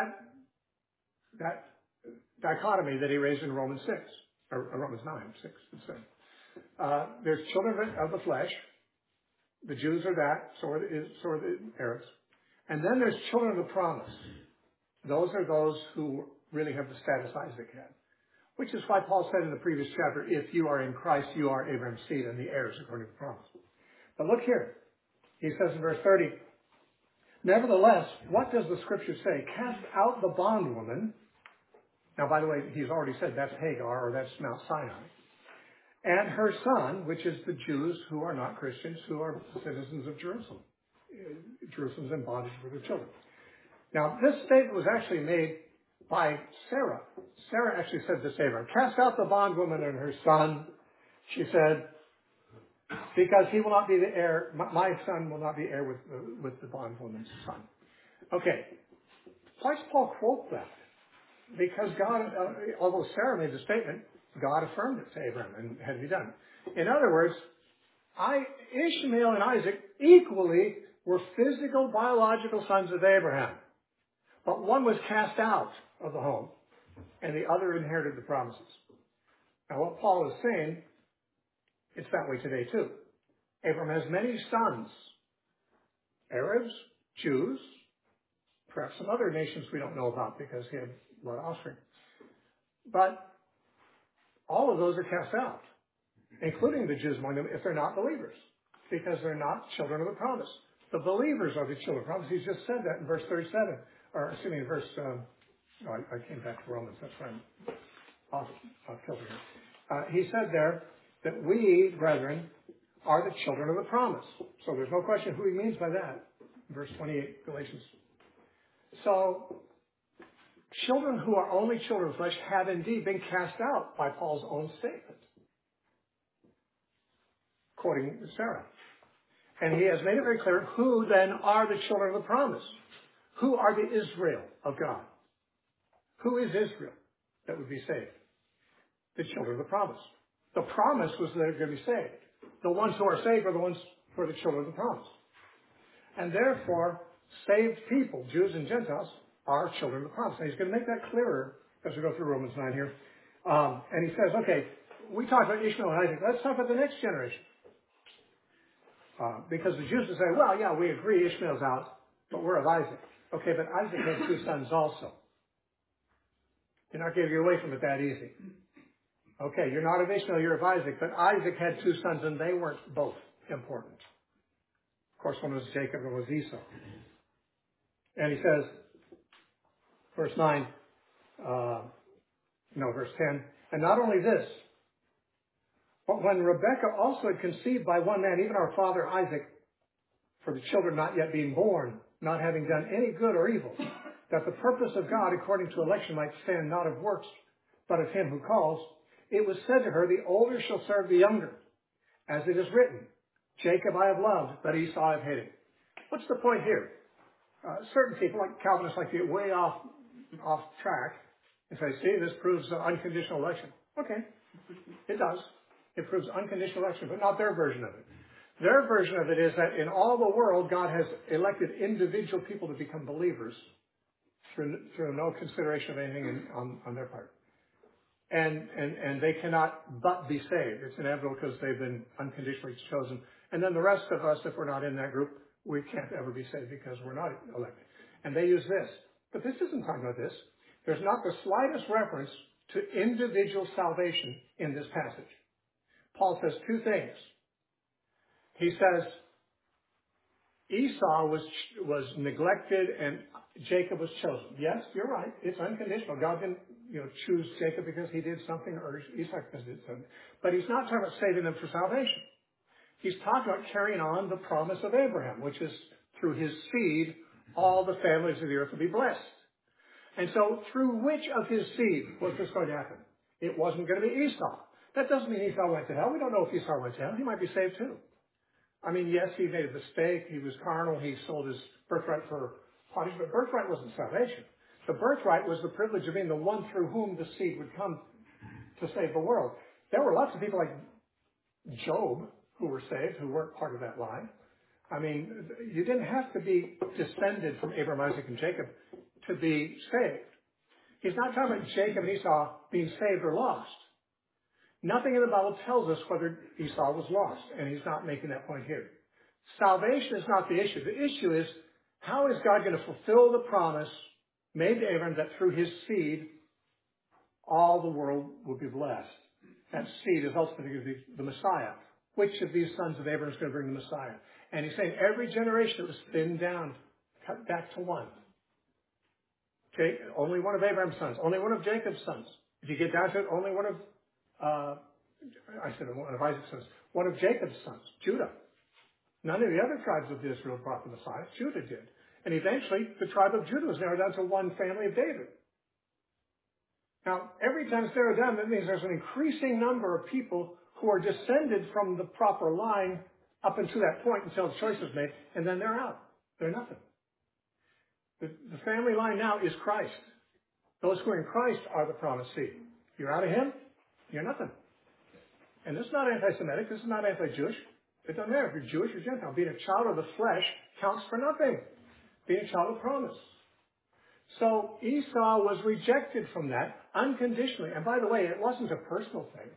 Speaker 1: that dichotomy that he raised in Romans 6, or Romans 9, 6, and 7. There's children of the flesh. The Jews are that, so are the Arabs. And then there's children of the promise. Those are those who really have the status Isaac had. Which is why Paul said in the previous chapter, if you are in Christ, you are Abraham's seed and the heirs according to the promise. But look here. He says in verse 30, nevertheless, what does the scripture say? Cast out the bondwoman. Now, by the way, he's already said that's Hagar or that's Mount Sinai. And her son, which is the Jews who are not Christians, who are citizens of Jerusalem. Jerusalem's in bondage with her children. Now, this statement was actually made by Sarah. Sarah actually said to Abraham, cast out the bondwoman and her son. She said, because he will not be the heir, my son will not be heir with the bondwoman's son. Okay. Why does Paul quote that? Because God, although Sarah made the statement, God affirmed it to Abraham and had to be done. In other words, Ishmael and Isaac equally were physical, biological sons of Abraham. But one was cast out of the home, and the other inherited the promises. Now, what Paul is saying, it's that way today too. Abraham has many sons. Arabs, Jews, perhaps some other nations we don't know about because he had a lot of offspring. But all of those are cast out, including the Jews among them, if they're not believers, because they're not children of the promise. The believers are the children of the promise. He just said that in verse 37, or assuming verse, I came back to Romans, that's why I'm off kilter here. He said there that we, brethren, are the children of the promise. So there's no question who he means by that. Verse 28, Galatians. So, children who are only children of flesh have indeed been cast out by Paul's own statement, quoting Sarah. And he has made it very clear who then are the children of the promise. Who are the Israel of God? Who is Israel that would be saved? The children of the promise. The promise was that they're going to be saved. The ones who are saved are the ones who are the children of the promise. And therefore, saved people, Jews and Gentiles, are children of the promise. And he's going to make that clearer as we go through Romans 9 here. And he says, okay, we talked about Ishmael and Isaac. Let's talk about the next generation. Because the Jews will say, well, yeah, we agree Ishmael's out, but we're of Isaac. Okay, but Isaac had two sons also. You're not getting away from it that easy. Okay, you're not of Ishmael, you're of Isaac, but Isaac had two sons and they weren't both important. Of course, one was Jacob and one was Esau. And he says, verse 10, and not only this, but when Rebekah also had conceived by one man, even our father Isaac, for the children not yet being born, not having done any good or evil, that the purpose of God according to election might stand not of works, but of him who calls, it was said to her, the older shall serve the younger. As it is written, Jacob I have loved, but Esau I have hated. What's the point here? Certain people, like Calvinists, like to get way off track and say, see, this proves unconditional election. Okay, it does. It proves unconditional election, but not their version of it. Their version of it is that in all the world, God has elected individual people to become believers through no consideration of anything on their part. and they cannot but be saved. It's inevitable because they've been unconditionally chosen. And then the rest of us, if we're not in that group, we can't ever be saved because we're not elected. And they use this. But this isn't talking about this. There's not the slightest reference to individual salvation in this passage. Paul says two things. He says Esau was neglected and Jacob was chosen. Yes, you're right. It's unconditional. God didn't, choose Jacob because he did something or Esau because he did something. But he's not talking about saving them for salvation. He's talking about carrying on the promise of Abraham, which is through his seed, all the families of the earth will be blessed. And so through which of his seed was this going to happen? It wasn't going to be Esau. That doesn't mean Esau went to hell. We don't know if Esau went to hell. He might be saved too. I mean, yes, he made a mistake. He was carnal. He sold his birthright for pottage, but birthright wasn't salvation. The birthright was the privilege of being the one through whom the seed would come to save the world. There were lots of people like Job who were saved, who weren't part of that line. I mean, you didn't have to be descended from Abraham, Isaac, and Jacob to be saved. He's not talking about Jacob and Esau being saved or lost. Nothing in the Bible tells us whether Esau was lost, and he's not making that point here. Salvation is not the issue. The issue is, how is God going to fulfill the promise made to Abraham that through his seed, all the world will be blessed? That seed is ultimately going to be the Messiah. Which of these sons of Abraham is going to bring the Messiah? And he's saying every generation was thinned down, cut back to one. Okay, only one of Abraham's sons, only one of Jacob's sons. If you get down to it, only one of one of Isaac's sons, one of Jacob's sons, Judah. None of the other tribes of Israel brought the Messiah. Judah did. And eventually, the tribe of Judah was narrowed down to one family of David. Now, every time it's narrowed down, that means there's an increasing number of people who are descended from the proper line up until that point until the choice is made, and then they're out. They're nothing. The family line now is Christ. Those who are in Christ are the promised seed. You're out of him, you're nothing. And this is not anti-Semitic. This is not anti-Jewish. It doesn't matter if you're Jewish or Gentile. Being a child of the flesh counts for nothing. Being a child of promise. So Esau was rejected from that unconditionally. And by the way, it wasn't a personal thing.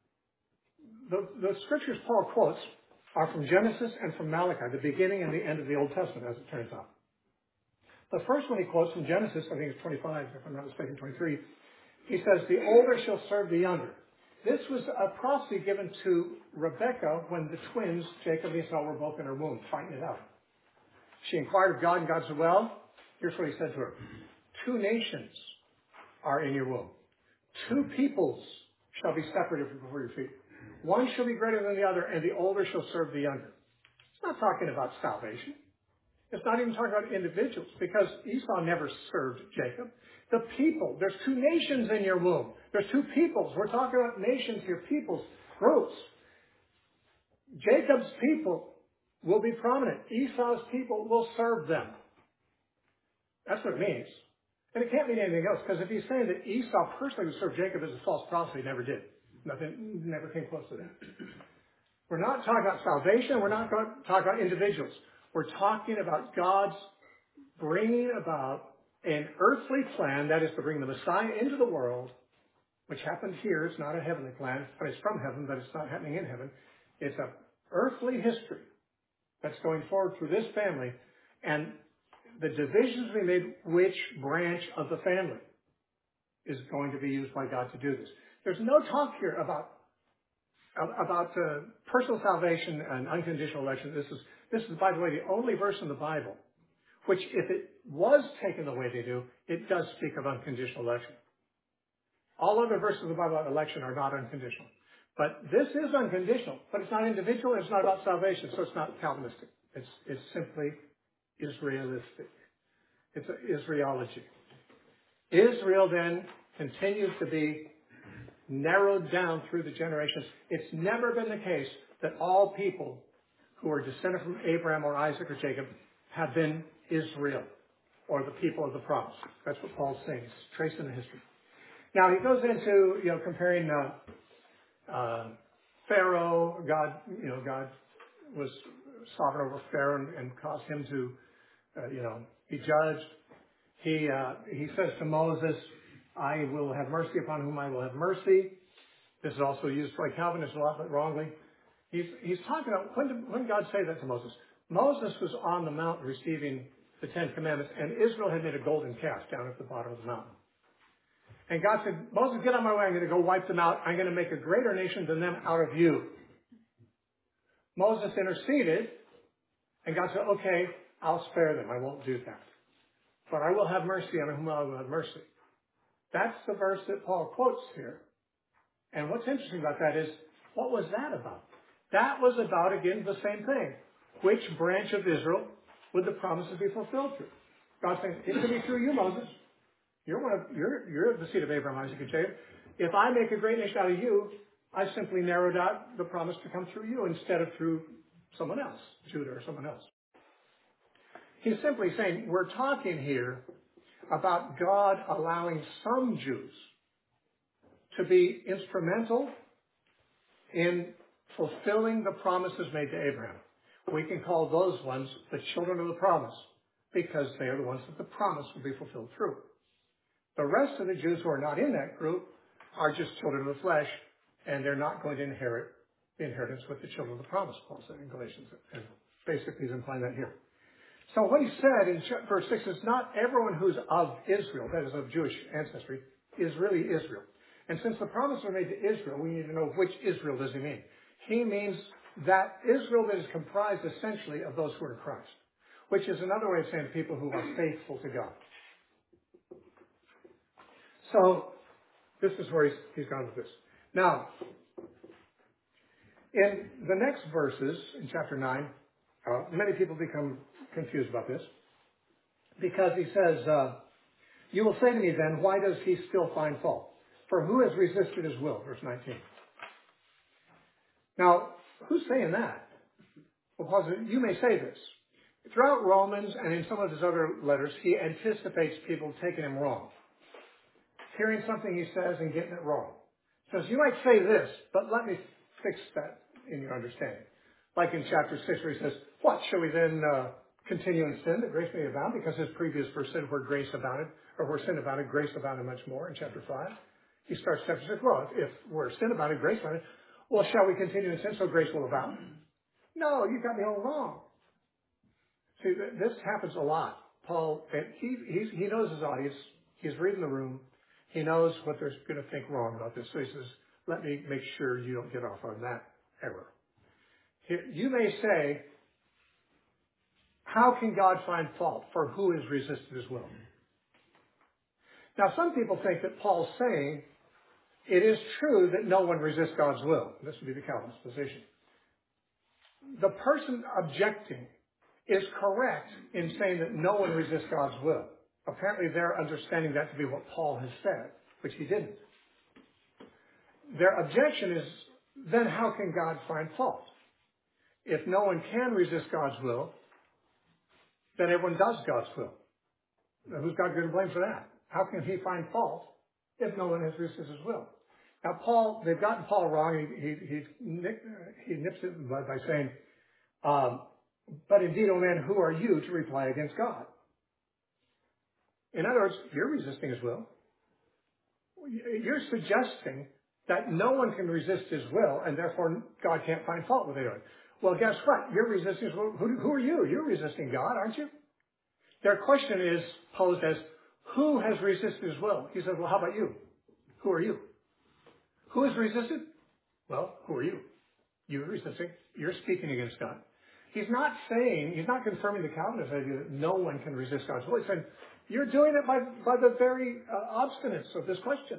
Speaker 1: The scriptures Paul quotes are from Genesis and from Malachi, the beginning and the end of the Old Testament, as it turns out. The first one he quotes from Genesis, I think it's 25, if I'm not mistaken, 23. He says, the older shall serve the younger. This was a prophecy given to Rebekah when the twins, Jacob and Esau, were both in her womb, fighting it out. She inquired of God, and God said, well, here's what he said to her. 2 nations are in your womb. 2 peoples shall be separated before your feet. One shall be greater than the other, and the older shall serve the younger. It's not talking about salvation. It's not even talking about individuals, because Esau never served Jacob. The people, there's 2 nations in your womb. There's 2 peoples. We're talking about nations here, peoples, groups. Jacob's people will be prominent. Esau's people will serve them. That's what it means. And it can't mean anything else, because if he's saying that Esau personally would serve Jacob as a false prophet, he never did. Nothing, never came close to that. We're not talking about salvation. We're not talking about individuals. We're talking about God's bringing about an earthly plan, that is to bring the Messiah into the world, which happened here. It's not a heavenly plan, but it's from heaven, but it's not happening in heaven. It's an earthly history that's going forward through this family, and the divisions we made, which branch of the family is going to be used by God to do this. There's no talk here about personal salvation and unconditional election. This is, by the way, the only verse in the Bible which, if it was taken the way they do, it does speak of unconditional election. All other verses of the Bible about election are not unconditional. But this is unconditional, but it's not individual, it's not about salvation, so it's not Calvinistic. It's simply Israelistic. It's Israelology. Israel then continues to be narrowed down through the generations. It's never been the case that all people who are descended from Abraham or Isaac or Jacob have been Israel or the people of the promise. That's what Paul's saying. It's traced in the history. Now he goes into comparing Pharaoh. God was sovereign over Pharaoh and caused him to be judged. He says to Moses, I will have mercy upon whom I will have mercy. This is also used by Calvinists a lot, but wrongly. He's talking about, when did God say that to Moses? Moses was on the mountain receiving the Ten Commandments, and Israel had made a golden calf down at the bottom of the mountain. And God said, Moses, get out of my way. I'm going to go wipe them out. I'm going to make a greater nation than them out of you. Moses interceded, and God said, okay, I'll spare them. I won't do that. But I will have mercy on whom I will have mercy. That's the verse that Paul quotes here. And what's interesting about that is, what was that about? That was about, again, the same thing. Which branch of Israel would the promises be fulfilled through? God saying, it's going to be through you, Moses. You're the seed of Abraham, Isaac, and Jacob. If I make a great nation out of you, I simply narrowed out the promise to come through you instead of through someone else, Judah or someone else. He's simply saying, we're talking here about God allowing some Jews to be instrumental in fulfilling the promises made to Abraham. We can call those ones the children of the promise because they are the ones that the promise will be fulfilled through. The rest of the Jews who are not in that group are just children of the flesh, and they're not going to inherit the inheritance with the children of the promise, Paul said in Galatians. And basically he's implying that here. So what he said in verse 6 is not everyone who's of Israel, that is of Jewish ancestry, is really Israel. And since the promises are made to Israel, we need to know which Israel does he mean. He means that Israel that is comprised essentially of those who are in Christ, which is another way of saying people who are faithful to God. So this is where he's gone with this. Now, in the next verses in chapter 9, many people become confused about this because he says, you will say to me then, why does he still find fault? For who has resisted his will? Verse 19. Now, who's saying that? Well, Paul says, you may say this. Throughout Romans and in some of his other letters, he anticipates people taking him wrong. Hearing something he says and getting it wrong. He says, you might say this, but let me fix that in your understanding. Like in chapter 6 where he says, what, shall we then continue in sin that grace may abound? Because his previous verse said where grace abounded, or where sin abounded, grace abounded much more in chapter 5. He starts chapter 6, well, if where sin abounded, grace abounded, well, shall we continue in sin so grace will abound? No, you got me all wrong. See, this happens a lot. Paul, he knows his audience. He's reading the room. He knows what they're going to think wrong about this. So he says, let me make sure you don't get off on that error. Here, you may say, how can God find fault for who has resisted his will? Now, some people think that Paul's saying, it is true that no one resists God's will. This would be the Calvinist position. The person objecting is correct in saying that no one resists God's will. Apparently they're understanding that to be what Paul has said, which he didn't. Their objection is, then how can God find fault? If no one can resist God's will, then everyone does God's will. Now, who's God going to blame for that? How can he find fault if no one has resisted his will? Now, Paul, they've gotten Paul wrong. He nips it by saying, but indeed, O man, who are you to reply against God? In other words, you're resisting his will. You're suggesting that no one can resist his will, and therefore God can't find fault with it. Well, guess what? You're resisting his will. Who are you? You're resisting God, aren't you? Their question is posed as, who has resisted his will? He says, well, how about you? Who are you? Who has resisted? Well, who are you? You're resisting. You're speaking against God. He's not confirming the Calvinist idea that no one can resist God's will. He's saying, you're doing it by the very obstinance of this question.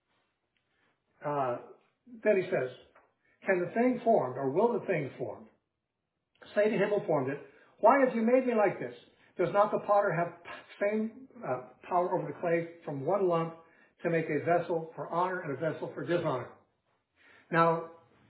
Speaker 1: Then he says, can the thing formed, or will the thing formed, say to him who formed it, why have you made me like this? Does not the potter have same power over the clay from one lump to make a vessel for honor and a vessel for dishonor? Now,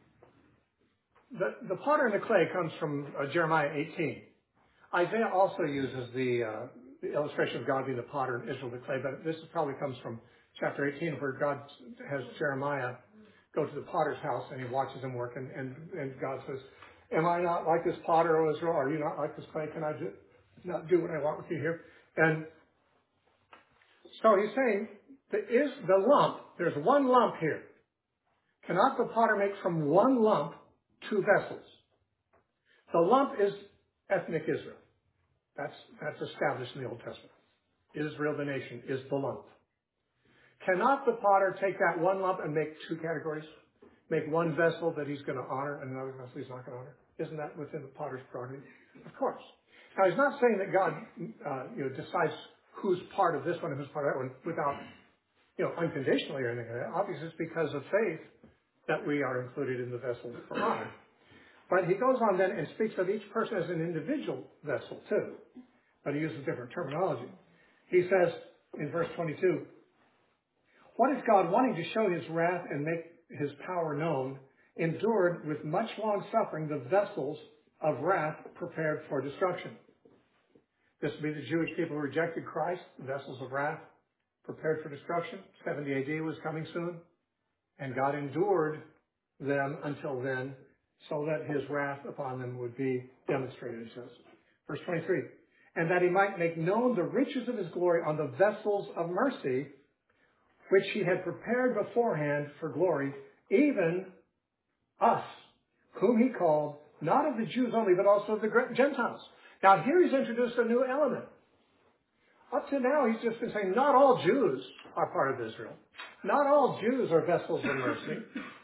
Speaker 1: the potter and the clay comes from Jeremiah 18. Isaiah also uses the illustration of God being the potter and Israel the clay, but this probably comes from chapter 18 where God has Jeremiah go to the potter's house and he watches him work and God says, am I not like this potter, O Israel? Are you not like this clay? Can I not do what I want with you here? And so he's saying, The lump, there's one lump here. Cannot the potter make from one lump two vessels? The lump is ethnic Israel. That's established in the Old Testament. Israel, the nation, is the lump. Cannot the potter take that one lump and make two categories? Make one vessel that he's going to honor and another vessel he's not going to honor? Isn't that within the potter's prerogative? Of course. Now, he's not saying that God, decides who's part of this one and who's part of that one without, unconditionally or anything like that. Obviously, it's because of faith that we are included in the vessel for honor. But he goes on then and speaks of each person as an individual vessel too. But he uses different terminology. He says in verse 22, what is God wanting to show his wrath and make his power known, endured with much long suffering the vessels of wrath prepared for destruction. This would be the Jewish people who rejected Christ, the vessels of wrath prepared for destruction. 70 AD was coming soon, and God endured them until then so that his wrath upon them would be demonstrated, it says. Verse 23, and that he might make known the riches of his glory on the vessels of mercy, which he had prepared beforehand for glory, even us, whom he called, not of the Jews only, but also of the Gentiles. Now here he's introduced a new element. Up to now he's just been saying not all Jews are part of Israel. Not all Jews are vessels of mercy.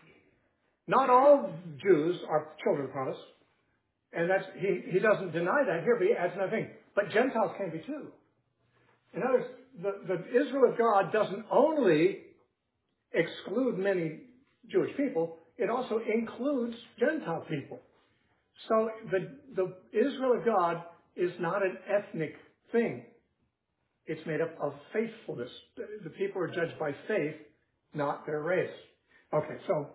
Speaker 1: Not all Jews are children of promise. And he doesn't deny that here, but he adds another thing. But Gentiles can be too. In other words, the Israel of God doesn't only exclude many Jewish people, it also includes Gentile people. So the Israel of God is not an ethnic thing. It's made up of faithfulness. The people are judged by faith, not their race. Okay, so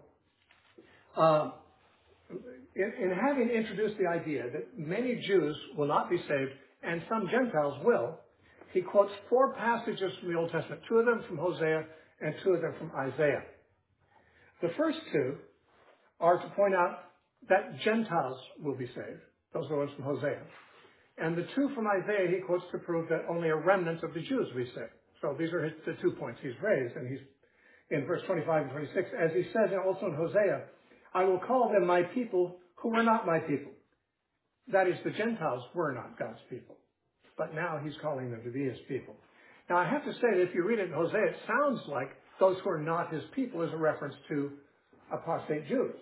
Speaker 1: in having introduced the idea that many Jews will not be saved and some Gentiles will, he quotes 4 passages from the Old Testament, 2 of them from Hosea and 2 of them from Isaiah. The first 2 are to point out that Gentiles will be saved. Those are the ones from Hosea. And the 2 from Isaiah he quotes to prove that only a remnant of the Jews will be saved. So these are the 2 points he's raised. And he's in verse 25 and 26, as he says also in Hosea, I will call them my people who were not my people. That is, the Gentiles were not God's people. But now he's calling them to be his people. Now I have to say that if you read it in Hosea, it sounds like those who are not his people is a reference to apostate Jews.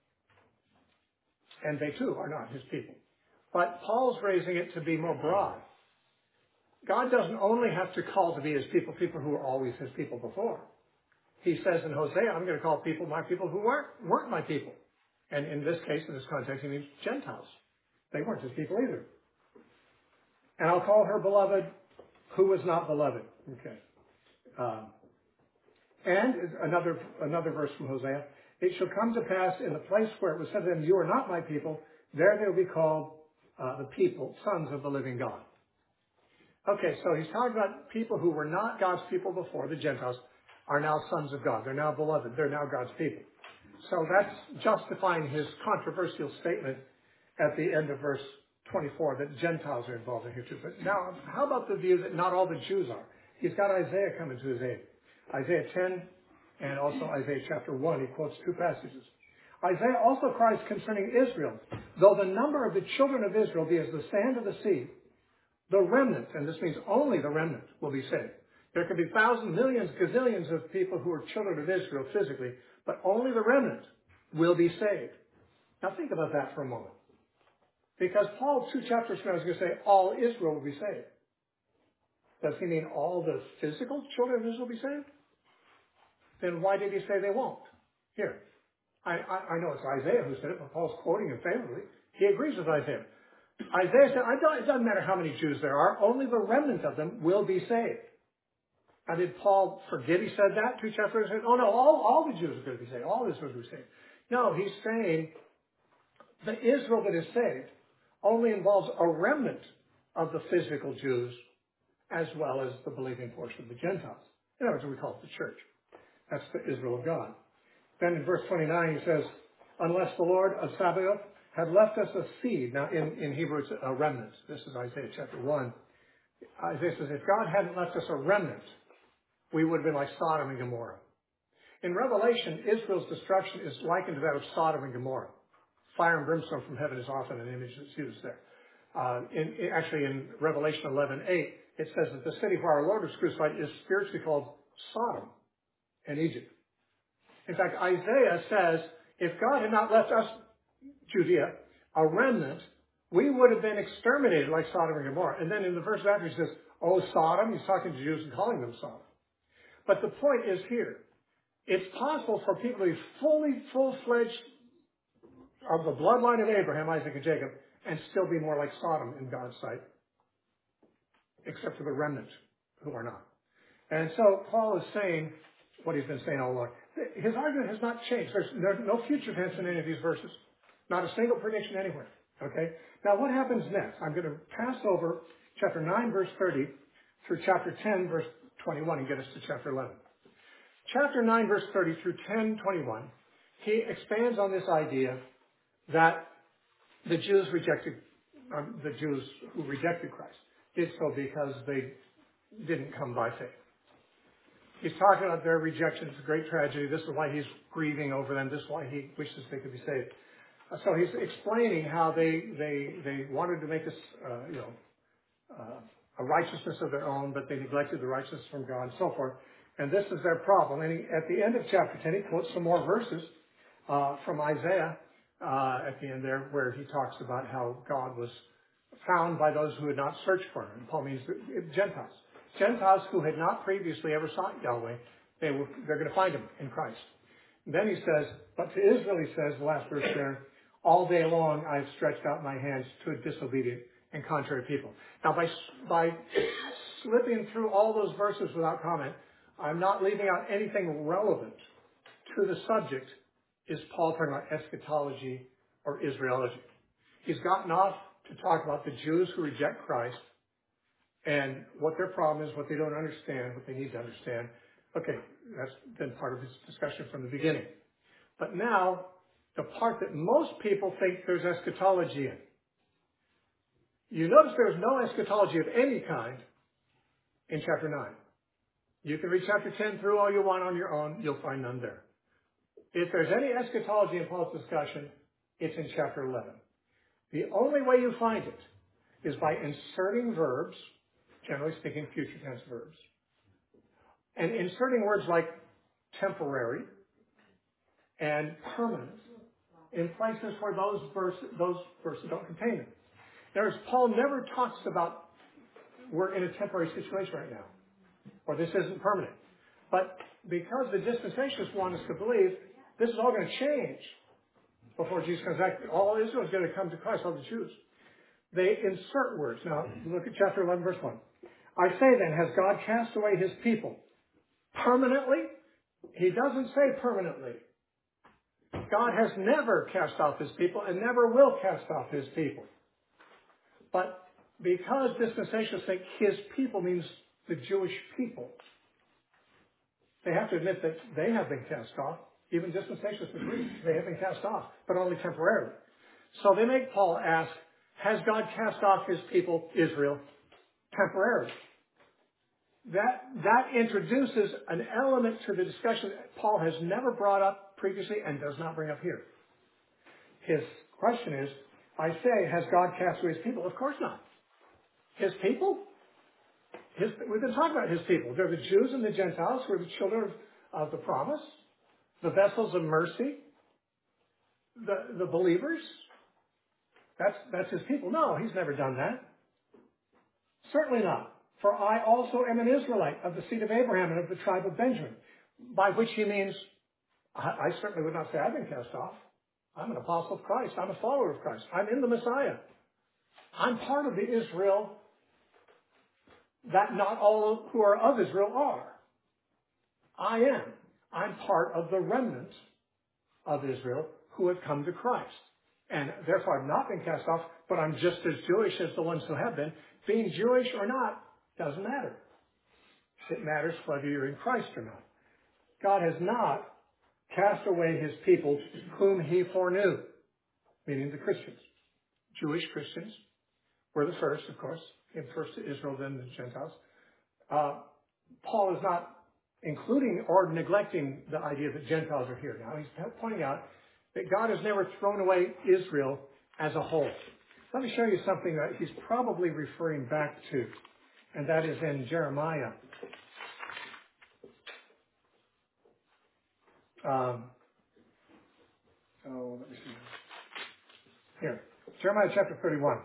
Speaker 1: And they too are not his people. But Paul's raising it to be more broad. God doesn't only have to call to be his people who were always his people before. He says in Hosea, I'm going to call people my people who weren't my people. And in this case, in this context, he means Gentiles. They weren't his people either. And I'll call her beloved who was not beloved. Okay. And another verse from Hosea, it shall come to pass in the place where it was said to them, you are not my people, there they will be called the people, sons of the living God. Okay, so he's talking about people who were not God's people before, the Gentiles, are now sons of God. They're now beloved. They're now God's people. So that's justifying his controversial statement at the end of verse 24 that Gentiles are involved in here too. But now, how about the view that not all the Jews are? He's got Isaiah coming to his aid. Isaiah 10 and also Isaiah chapter 1. He quotes 2 passages. Isaiah also cries concerning Israel, though the number of the children of Israel be as the sand of the sea, the remnant, and this means only the remnant, will be saved. There could be thousands, millions, gazillions of people who are children of Israel physically, but only the remnant will be saved. Now think about that for a moment. Because Paul, 2 chapters from now, is going to say all Israel will be saved. Does he mean all the physical children of Israel will be saved? Then why did he say they won't? Here. I know it's Isaiah who said it, but Paul's quoting him favorably. He agrees with Isaiah. Isaiah said, it doesn't matter how many Jews there are, only the remnant of them will be saved. Now, did Paul forget he said that 2 chapters? Oh no, all the Jews are going to be saved. All Israel will be saved. No, he's saying the Israel that is saved only involves a remnant of the physical Jews as well as the believing portion of the Gentiles. In other words, we call it the church. That's the Israel of God. Then in verse 29 he says, unless the Lord of Sabaoth had left us a seed. Now in Hebrew it's a remnant. This is Isaiah chapter 1. Isaiah says, if God hadn't left us a remnant, we would have been like Sodom and Gomorrah. In Revelation, Israel's destruction is likened to that of Sodom and Gomorrah. Fire and brimstone from heaven is often an image that's used there. Actually, in Revelation 11:8, it says that the city where our Lord was crucified is spiritually called Sodom and Egypt. In fact, Isaiah says, if God had not left us, Judea, a remnant, we would have been exterminated like Sodom and Gomorrah. And then in the verse after, he says, oh, Sodom. He's talking to Jews and calling them Sodom. But the point is here, it's possible for people to be full-fledged of the bloodline of Abraham, Isaac, and Jacob, and still be more like Sodom in God's sight, except for the remnant who are not. And so Paul is saying what he's been saying all along. His argument has not changed. There's no future tense in any of these verses. Not a single prediction anywhere. Okay? Now what happens next? I'm going to pass over chapter 9, verse 30 through chapter 10, verse 21 and get us to chapter 11. Chapter 9, verse 30 through 10:21, he expands on this idea that the Jews who rejected Christ did so because they didn't come by faith. He's talking about their rejection. It's a great tragedy. This is why he's grieving over them. This is why he wishes they could be saved. So he's explaining how they wanted to make us, a righteousness of their own, but they neglected the righteousness from God and so forth. And this is their problem. And at the end of chapter 10, he quotes some more verses from Isaiah at the end there, where he talks about how God was found by those who had not searched for him. And Paul means Gentiles. Gentiles who had not previously ever sought Yahweh, they're going to find him in Christ. And then he says, but to Israel, he says, the last verse there, all day long I have stretched out my hands to a disobedient and contrary people. Now, by slipping through all those verses without comment, I'm not leaving out anything relevant to the subject. Is Paul talking about eschatology or Israelology? He's gotten off to talk about the Jews who reject Christ and what their problem is, what they don't understand, what they need to understand. Okay, that's been part of his discussion from the beginning. But now, the part that most people think there's eschatology in. You notice there's no eschatology of any kind in chapter 9. You can read chapter 10 through all you want on your own. You'll find none there. If there's any eschatology in Paul's discussion, it's in chapter 11. The only way you find it is by inserting verbs, generally speaking, future tense verbs, and inserting words like temporary and permanent in places where those verses don't contain them. In other words, Paul never talks about we're in a temporary situation right now, or this isn't permanent. But because the dispensationalists want us to believe this is all going to change before Jesus comes back, all Israel is going to come to Christ, all the Jews. They insert words. Now, look at chapter 11, verse 1. I say then, has God cast away his people permanently? He doesn't say permanently. God has never cast off his people and never will cast off his people. But because dispensationalists think his people means the Jewish people, they have to admit that they have been cast off. Even dispensationalists agree they have been cast off, but only temporarily. So they make Paul ask, has God cast off his people, Israel, temporarily? That introduces an element to the discussion that Paul has never brought up previously and does not bring up here. His question is, I say, has God cast away his people? Of course not. His people? We've been talking about his people. They're the Jews and the Gentiles who are the children of the promise, the vessels of mercy, the believers. That's his people. No, he's never done that. Certainly not. For I also am an Israelite of the seed of Abraham and of the tribe of Benjamin, by which he means, I certainly would not say I've been cast off. I'm an apostle of Christ. I'm a follower of Christ. I'm in the Messiah. I'm part of the Israel that not all who are of Israel are. I am. I'm part of the remnant of Israel who have come to Christ. And therefore I've not been cast off, but I'm just as Jewish as the ones who have been. Being Jewish or not doesn't matter. It matters whether you're in Christ or not. God has not cast away his people whom he foreknew, meaning the Christians. Jewish Christians were the first, of course, came first to Israel, then the Gentiles. Paul is not including or neglecting the idea that Gentiles are here. Now, he's pointing out that God has never thrown away Israel as a whole. Let me show you something that he's probably referring back to, and that is in Jeremiah. Let me see. Here, Jeremiah chapter 31.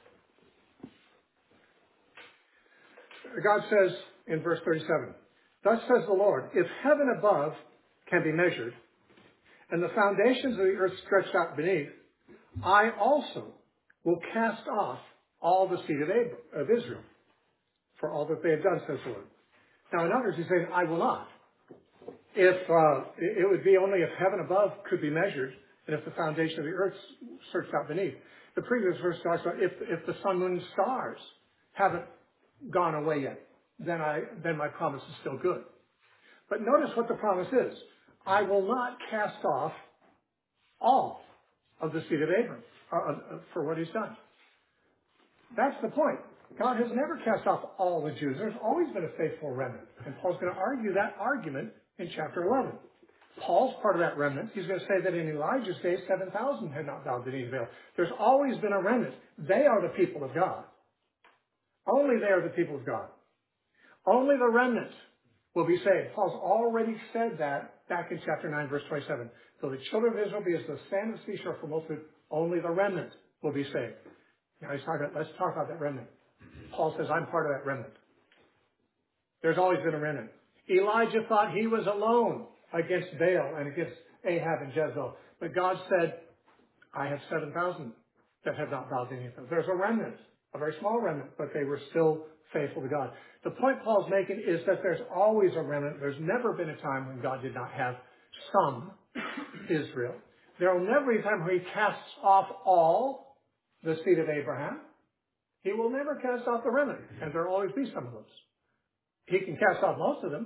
Speaker 1: God says in verse 37, "Thus says the Lord, if heaven above can be measured, and the foundations of the earth stretched out beneath, I also will cast off all the seed of Israel for all that they have done, says the Lord." Now in others he's saying, I will not. If it would be only if heaven above could be measured, and if the foundation of the earth searched out beneath. The previous verse talks about if the sun, moon, and stars haven't gone away yet, then my promise is still good. But notice what the promise is. I will not cast off all of the seed of Abraham for what he's done. That's the point. God has never cast off all the Jews. There's always been a faithful remnant. And Paul's going to argue that argument in chapter 11. Paul's part of that remnant. He's going to say that in Elijah's days, 7,000 had not bowed the knee to Baal. There's always been a remnant. They are the people of God. Only they are the people of God. Only the remnant will be saved. Paul's already said that back in chapter 9, verse 27. Though the children of Israel be as the sand of the seashore for multitude, only the remnant will be saved. Now let's talk about that remnant. Paul says, I'm part of that remnant. There's always been a remnant. Elijah thought he was alone against Baal and against Ahab and Jezebel. But God said, I have 7,000 that have not bowed the knee to them. There's a remnant, a very small remnant, but they were still faithful to God. The point Paul's making is that there's always a remnant. There's never been a time when God did not have some Israel. There will never be a time where he casts off all the seed of Abraham. He will never cast off the remnant, and there will always be some of those. He can cast off most of them,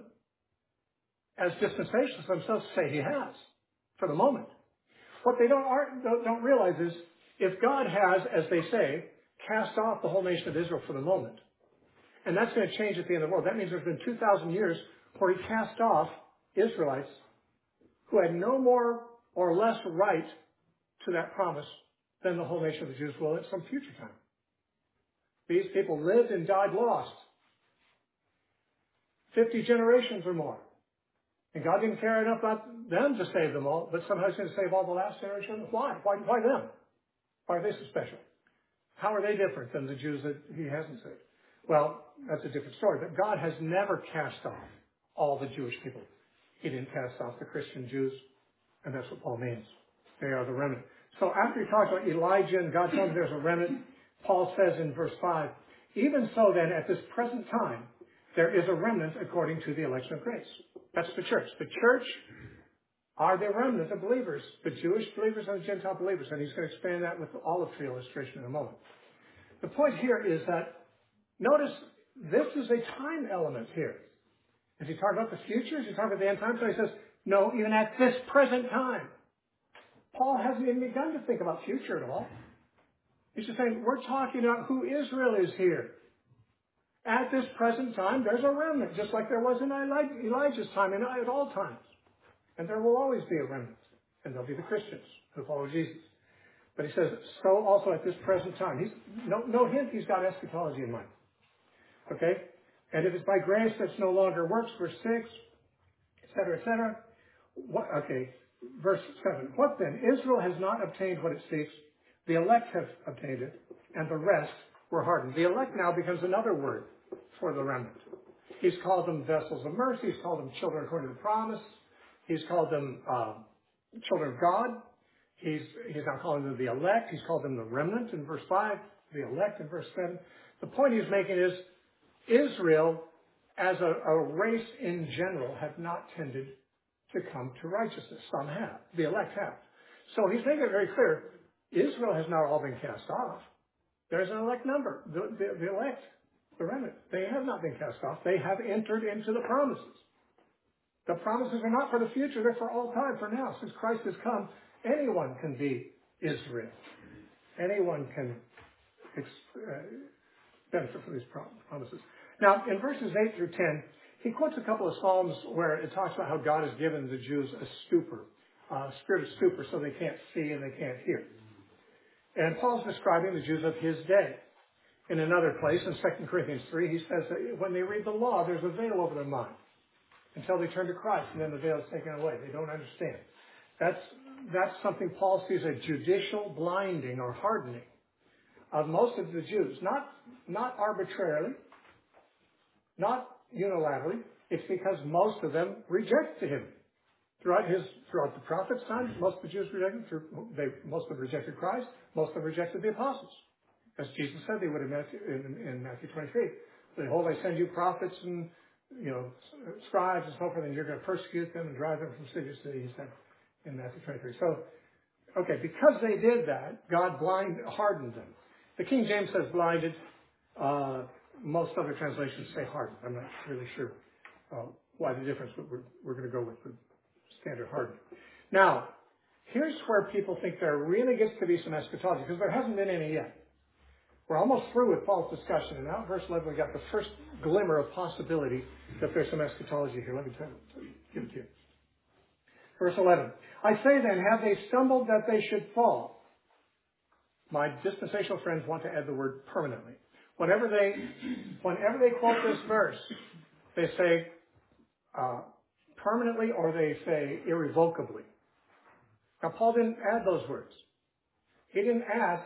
Speaker 1: as dispensationalists themselves say he has, for the moment. What they don't realize is, if God has, as they say, cast off the whole nation of Israel for the moment, and that's going to change at the end of the world. That means there's been 2,000 years where he cast off Israelites who had no more or less right to that promise than the whole nation of the Jews will at some future time. These people lived and died lost. 50 generations or more. And God didn't care enough about them to save them all, but somehow he's going to save all the last generation. Why? Why them? Why are they so special? How are they different than the Jews that he hasn't saved? Well, that's a different story. But God has never cast off all the Jewish people. He didn't cast off the Christian Jews, and that's what Paul means. They are the remnant. So after he talks about Elijah and God tells him there's a remnant, Paul says in verse 5, even so then, at this present time, there is a remnant according to the election of grace. That's the church. The church are the remnant of believers, the Jewish believers and the Gentile believers. And he's going to expand that with the olive tree illustration in a moment. The point here is that, notice, this is a time element here. Is he talking about the future? Is he talking about the end time? So he says, no, even at this present time. Paul hasn't even begun to think about future at all. He's just saying, we're talking about who Israel is here. At this present time, there's a remnant, just like there was in Elijah's time and at all times. And there will always be a remnant. And they'll be the Christians who follow Jesus. But he says, so also at this present time. No hint he's got eschatology in mind. Okay? And if it's by grace, that's no longer works, verse 6, et cetera. Okay, verse 7. What then? Israel has not obtained what it seeks. The elect have obtained it, and the rest were hardened. The elect now becomes another word for the remnant. He's called them vessels of mercy. He's called them children according to the promise. He's called them children of God. He's now calling them the elect. He's called them the remnant in verse 5, the elect in verse 7. The point he's making is Israel, as a race in general, have not tended to come to righteousness. Some have. The elect have. So he's making it very clear, Israel has not all been cast off. There's an elect number. The elect, the remnant, they have not been cast off. They have entered into the promises. The promises are not for the future. They're for all time, for now. Since Christ has come, anyone can be Israel. Anyone can benefit from these promises. Now, in verses 8 through 10, He quotes a couple of Psalms where it talks about how God has given the Jews a stupor, a spirit of stupor, so they can't see and they can't hear. And Paul's describing the Jews of his day. In another place, in 2 Corinthians 3, he says that when they read the law, there's a veil over their mind until they turn to Christ, and then the veil is taken away. They don't understand. That's something Paul sees as judicial blinding or hardening of most of the Jews. Not arbitrarily, not unilaterally. It's because most of them rejected him. Throughout the prophet's time, most of the Jews rejected him. Most of them rejected Christ. Most of them rejected the apostles. As Jesus said they would in Matthew 23. Behold, I send you prophets and, scribes and so forth, and you're going to persecute them and drive them from city to city, he said in Matthew 23. So, okay, because they did that, God hardened them. The King James says blinded. Most other translations say hardened. I'm not really sure why the difference, but we're going to go with the standard hardened. Now, here's where people think there really gets to be some eschatology, because there hasn't been any yet. We're almost through with Paul's discussion, and now at verse 11 we got the first glimmer of possibility that there's some eschatology here. Let me give it to you. Verse 11. I say then, have they stumbled that they should fall? My dispensational friends want to add the word permanently. Whenever they quote this verse, they say permanently or they say irrevocably. Now Paul didn't add those words. He didn't add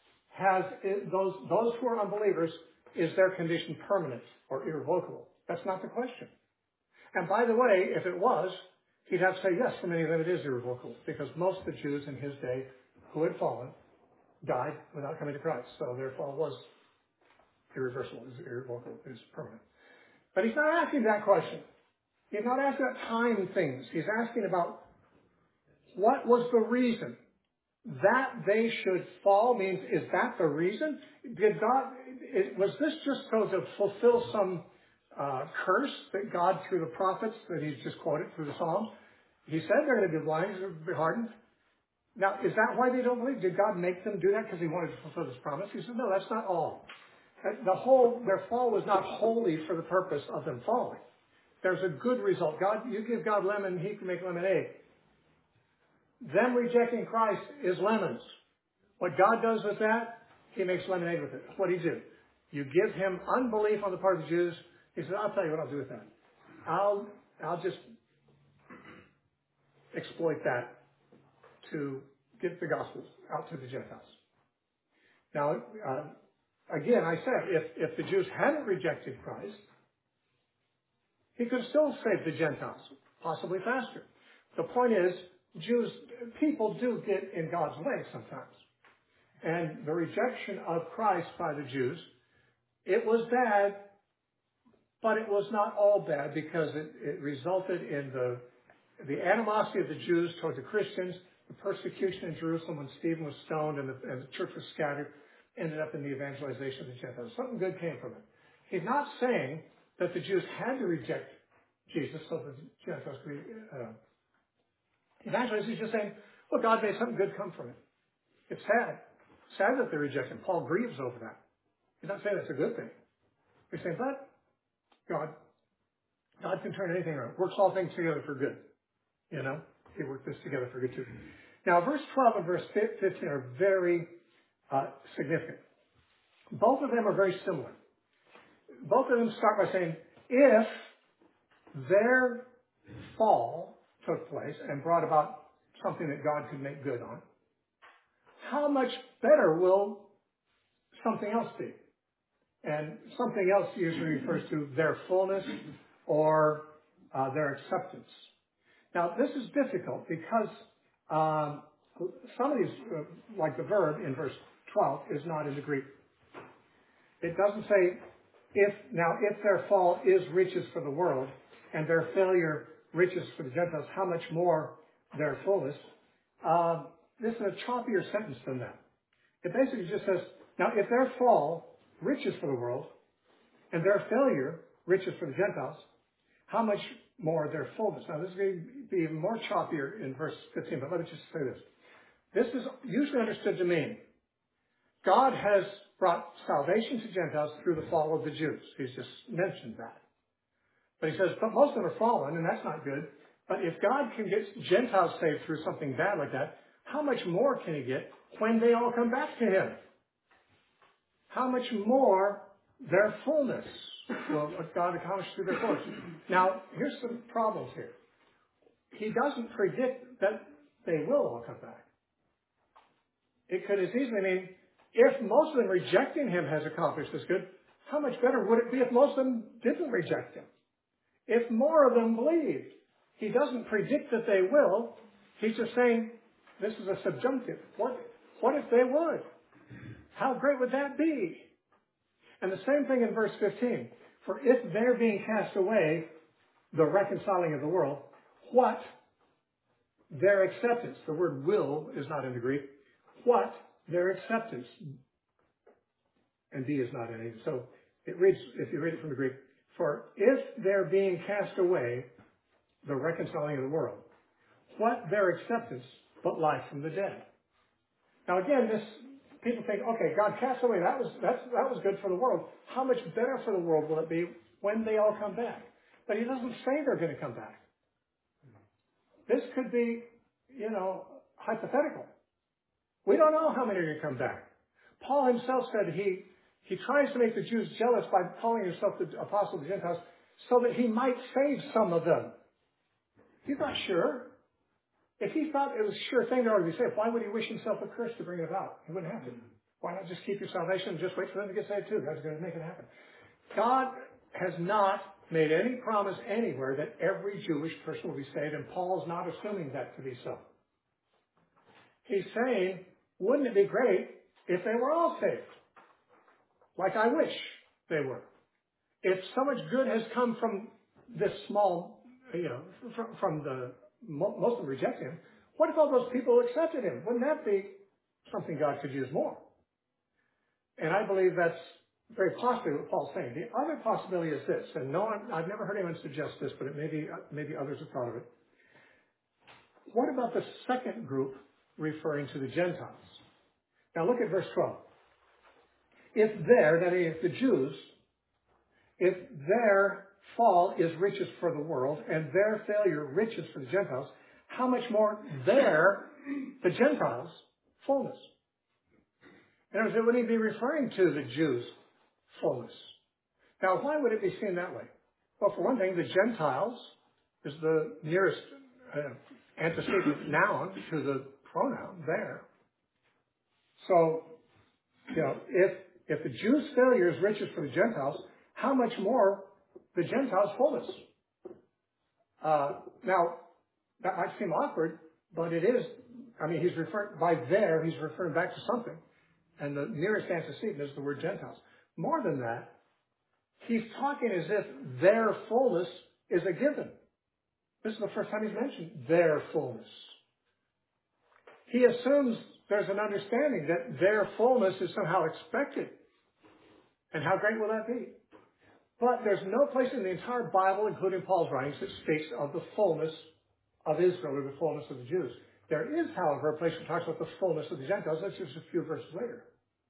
Speaker 1: those who are unbelievers, is their condition permanent or irrevocable? That's not the question. And by the way, if it was, he'd have to say yes, for many of them it is irrevocable, because most of the Jews in his day who had fallen died without coming to Christ. So their fall was irreversible, is irrevocable, is permanent. But he's not asking that question. He's not asking about time things. He's asking about what was the reason. That they should fall means, is that the reason? Was this just so to fulfill some curse that God, through the prophets that he's just quoted through the Psalms, he said they're going to be blind, they're going to be hardened. Now, is that why they don't believe? Did God make them do that because he wanted to fulfill his promise? He said, no, that's not all. Their fall was not wholly for the purpose of them falling. There's a good result. You give God lemon, he can make lemonade. Them rejecting Christ is lemons. What God does with that, he makes lemonade with it. What do you do? You give him unbelief on the part of the Jews. He says, I'll tell you what I'll do with that. I'll just exploit that to get the gospel out to the Gentiles. Now, again, I said, if the Jews hadn't rejected Christ, he could still save the Gentiles, possibly faster. The point is, people do get in God's way sometimes. And the rejection of Christ by the Jews, it was bad, but it was not all bad because it resulted in the animosity of the Jews toward the Christians, the persecution in Jerusalem when Stephen was stoned and the church was scattered, ended up in the evangelization of the Gentiles. Something good came from it. He's not saying that the Jews had to reject Jesus so that the Gentiles could be evangelized. He's just saying, well, God made something good come from it. It's sad. Sad that they reject him. Paul grieves over that. He's not saying that's a good thing. He's saying, but God can turn anything around. Works all things together for good. He worked this together for good too. Now, verse 12 and verse 15 are very significant. Both of them are very similar. Both of them start by saying, if their fall took place and brought about something that God could make good on, how much better will something else be? And something else usually refers to their fullness or their acceptance. Now, this is difficult because some of these, like the verb in verse 12, is not in the Greek. It doesn't say, if their fall is riches for the world and their failure riches for the Gentiles, how much more their fullness. This is a choppier sentence than that. It basically just says, now if their fall, riches for the world, and their failure, riches for the Gentiles, how much more their fullness. Now this is going to be even more choppier in verse 15, but let me just say this. This is usually understood to mean God has brought salvation to Gentiles through the fall of the Jews. He's just mentioned that. But he says, but most of them are fallen, and that's not good. But if God can get Gentiles saved through something bad like that, how much more can he get when they all come back to him? How much more their fullness will God accomplish through their fullness? Now, here's some problems here. He doesn't predict that they will all come back. It could as easily mean, if most of them rejecting him has accomplished this good, how much better would it be if most of them didn't reject him? If more of them believed, he doesn't predict that they will. He's just saying, this is a subjunctive. What if they would? How great would that be? And the same thing in verse 15. For if they're being cast away, the reconciling of the world, what their acceptance, the word will is not in the Greek, what their acceptance, and be is not in it. So it reads, if you read it from the Greek, for if they're being cast away, the reconciling of the world, what their acceptance but life from the dead. Now again, people think, okay, God cast away, that was good for the world. How much better for the world will it be when they all come back? But he doesn't say they're going to come back. This could be, hypothetical. We don't know how many are going to come back. Paul himself said he tries to make the Jews jealous by calling himself the apostle of the Gentiles so that he might save some of them. He's not sure. If he thought it was a sure thing to already be saved, why would he wish himself a curse to bring it about? He wouldn't have to. Why not just keep your salvation and just wait for them to get saved too? God's going to make it happen. God has not made any promise anywhere that every Jewish person will be saved, and Paul's not assuming that to be so. He's saying, wouldn't it be great if they were all saved? Like I wish they were. If so much good has come from this small, from the most of them rejecting him, what if all those people accepted him? Wouldn't that be something God could use more? And I believe that's very possibly what Paul's saying. The other possibility is this, and I've never heard anyone suggest this, but maybe others have thought of it. What about the second group referring to the Gentiles? Now look at verse 12. If the Jews, if their fall is riches for the world and their failure riches for the Gentiles, how much more the Gentiles, fullness? In other words, it wouldn't be referring to the Jews' fullness. Now, why would it be seen that way? Well, for one thing, the Gentiles is the nearest antecedent noun to the pronoun there. So, if the Jews' failure is riches for the Gentiles, how much more the Gentiles' fullness? Now, that might seem awkward, but it is. I mean, he's referring back to something. And the nearest antecedent is the word Gentiles. More than that, he's talking as if their fullness is a given. This is the first time he's mentioned their fullness. He assumes there's an understanding that their fullness is somehow expected. And how great will that be? But there's no place in the entire Bible, including Paul's writings, that speaks of the fullness of Israel or the fullness of the Jews. There is, however, a place that talks about the fullness of the Gentiles. That's just a few verses later.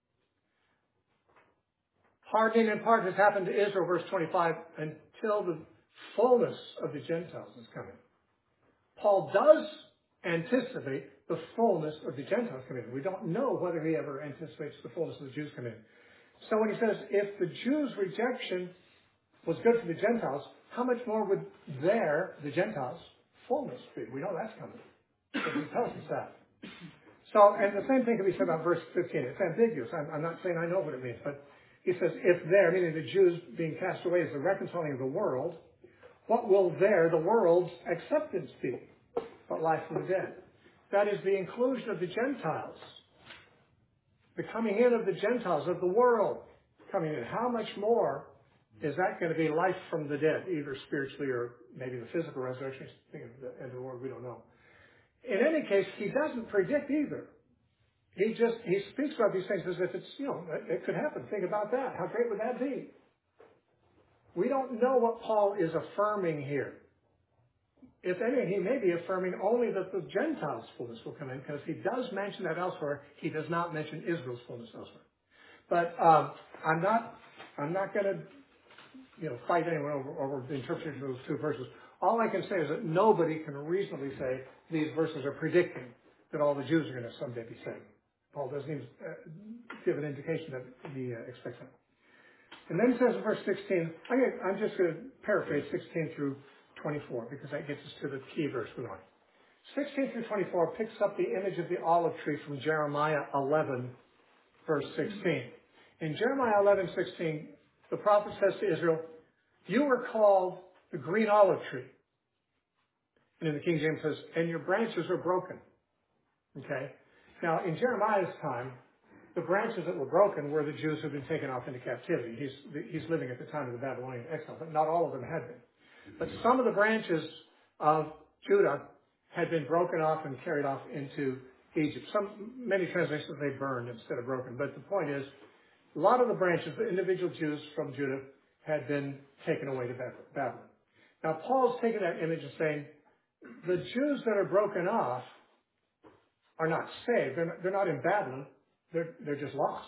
Speaker 1: Pardoning in part has happened to Israel, verse 25, until the fullness of the Gentiles is coming. Paul does anticipate the fullness of the Gentiles coming in. We don't know whether he ever anticipates the fullness of the Jews coming in. So when he says, if the Jews' rejection was good for the Gentiles, how much more would the Gentiles' fullness be? We know that's coming. He tells us that. So, and the same thing can be said about verse 15. It's ambiguous. I'm not saying I know what it means, but he says, if meaning the Jews being cast away, is the reconciling of the world, what will the world's acceptance be but life from the dead? That is the inclusion of the Gentiles. The coming in of the Gentiles, of the world coming in. How much more is that going to be life from the dead, either spiritually or maybe the physical resurrection? Thinking of the end of the world, we don't know. In any case, he doesn't predict either. He speaks about these things as if it's, it could happen. Think about that. How great would that be? We don't know what Paul is affirming here. If anything, he may be affirming only that the Gentiles' fullness will come in, because he does mention that elsewhere. He does not mention Israel's fullness elsewhere. But I'm not going to fight anyone over the interpretation of those two verses. All I can say is that nobody can reasonably say these verses are predicting that all the Jews are going to someday be saved. Paul doesn't even give an indication that he expects that. And then he says in verse 16, I'm just going to paraphrase 16 through 24 because that gets us to the key verse we're on. 16 through 24 picks up the image of the olive tree from Jeremiah 11, verse 16. In Jeremiah 11:16, the prophet says to Israel, you were called the green olive tree. And in the King James says, and your branches are broken. Okay? Now, in Jeremiah's time, the branches that were broken were the Jews who had been taken off into captivity. He's living at the time of the Babylonian exile, but not all of them had been. But some of the branches of Judah had been broken off and carried off into Egypt. Many translations they burned instead of broken. But the point is, a lot of the branches, the individual Jews from Judah, had been taken away to Babylon. Now, Paul's taking that image and saying, the Jews that are broken off are not saved. They're not in Babylon. They're just lost.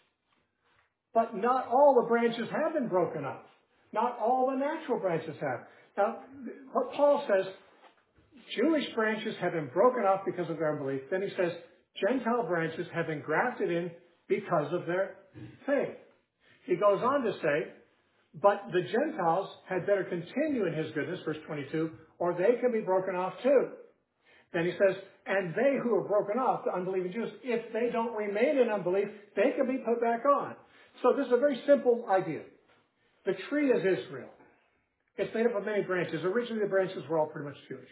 Speaker 1: But not all the branches have been broken off. Not all the natural branches have. Now, what Paul says, Jewish branches have been broken off because of their unbelief. Then he says, Gentile branches have been grafted in because of their faith. He goes on to say, but the Gentiles had better continue in his goodness, verse 22, or they can be broken off too. Then he says, and they who are broken off, the unbelieving Jews, if they don't remain in unbelief, they can be put back on. So this is a very simple idea. The tree is Israel. It's made up of many branches. Originally, the branches were all pretty much Jewish.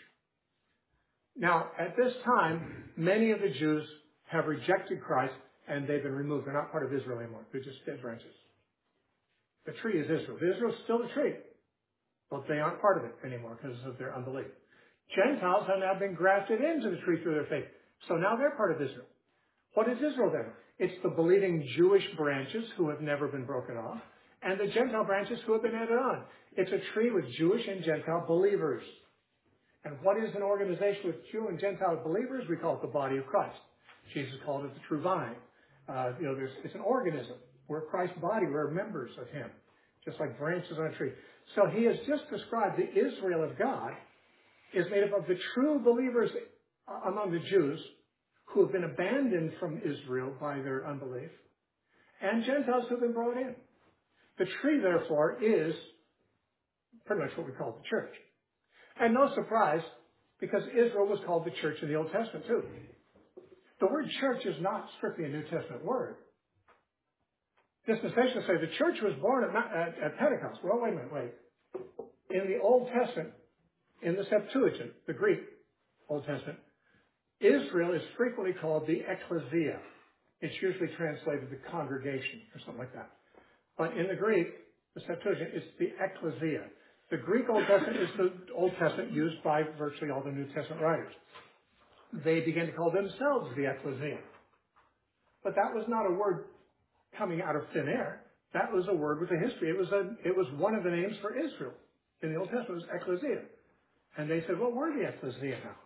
Speaker 1: Now, at this time, many of the Jews have rejected Christ, and they've been removed. They're not part of Israel anymore. They're just dead branches. The tree is Israel. Israel's still the tree, but they aren't part of it anymore because of their unbelief. Gentiles have now been grafted into the tree through their faith. So now they're part of Israel. What is Israel then? It's the believing Jewish branches who have never been broken off, and the Gentile branches who have been added on. It's a tree with Jewish and Gentile believers. And what is an organization with Jew and Gentile believers? We call it the body of Christ. Jesus called it the true vine. It's an organism. We're Christ's body. We're members of him, just like branches on a tree. So he has just described the Israel of God is made up of the true believers among the Jews who have been abandoned from Israel by their unbelief, and Gentiles who have been brought in. The tree, therefore, is pretty much what we call the church. And no surprise, because Israel was called the church in the Old Testament too. The word church is not strictly a New Testament word. Dispensationalists say the church was born at Pentecost. Well, wait a minute. In the Old Testament, in the Septuagint, the Greek Old Testament, Israel is frequently called the ecclesia. It's usually translated the congregation or something like that. But in the Greek, the Septuagint, it's the ecclesia. The Greek Old Testament is the Old Testament used by virtually all the New Testament writers. They began to call themselves the ecclesia. But that was not a word coming out of thin air. That was a word with a history. It was one of the names for Israel in the Old Testament. It was ecclesia. And they said, well, we're the ecclesia now.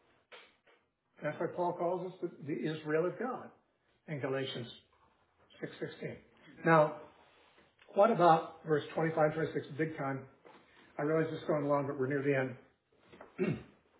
Speaker 1: That's why Paul calls us the Israel of God in Galatians 6:16. Now, what about verse 25, 26, big time? I realize this is going long, but we're near the end.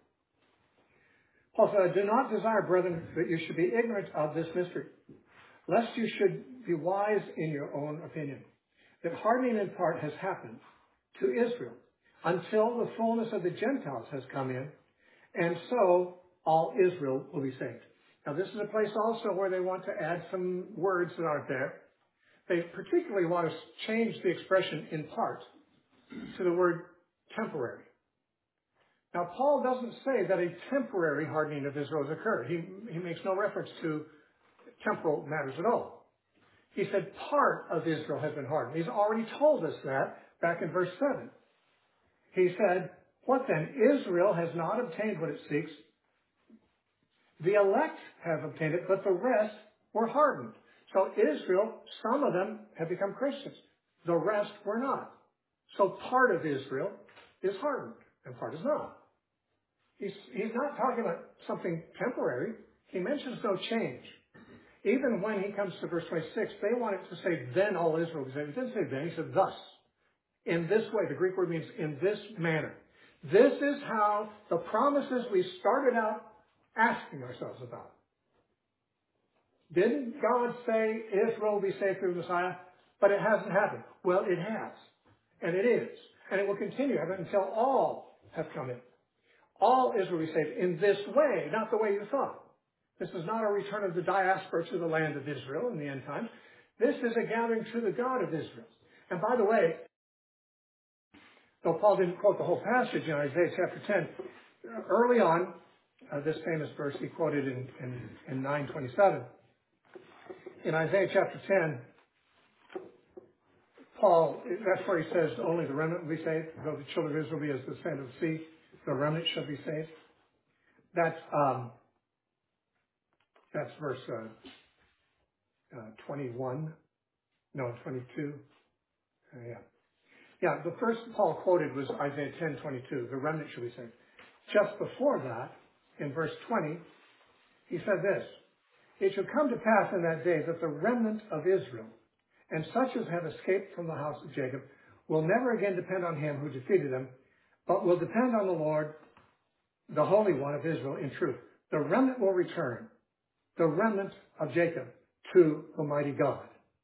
Speaker 1: Paul said, I do not desire, brethren, that you should be ignorant of this mystery, lest you should be wise in your own opinion, that hardening in part has happened to Israel until the fullness of the Gentiles has come in, and so all Israel will be saved. Now, this is a place also where they want to add some words that aren't there. They particularly want to change the expression in part to the word temporary. Now, Paul doesn't say that a temporary hardening of Israel has occurred. He makes no reference to temporal matters at all. He said part of Israel has been hardened. He's already told us that back in verse 7. He said, what then? Israel has not obtained what it seeks. The elect have obtained it, but the rest were hardened. So Israel, some of them have become Christians. The rest were not. So part of Israel is hardened, and part is not. He's not talking about something temporary. He mentions no change. Even when he comes to verse 26, they want it to say, then all Israel will be saved. He didn't say then, he said thus. In this way. The Greek word means in this manner. This is how the promises we started out asking ourselves about. Didn't God say Israel will be saved through the Messiah? But it hasn't happened. Well, it has. And it is. And it will continue to happen until all have come in. All Israel will be saved in this way, not the way you thought. This is not a return of the diaspora to the land of Israel in the end times. This is a gathering to the God of Israel. And by the way, though Paul didn't quote the whole passage in Isaiah chapter 10, early on, this famous verse he quoted in 9:27. In Isaiah chapter 10, Paul, that's where he says only the remnant will be saved. Though the children of Israel be as the sand of the sea, the remnant shall be saved. That's verse 21. No, 22. Yeah, the first Paul quoted was Isaiah 10:22. The remnant shall be saved. Just before that, in verse 20, he said this: It shall come to pass in that day that the remnant of Israel, and such as have escaped from the house of Jacob, will never again depend on him who defeated them, but will depend on the Lord, the Holy One of Israel, in truth. The remnant will return, the remnant of Jacob, to the mighty God.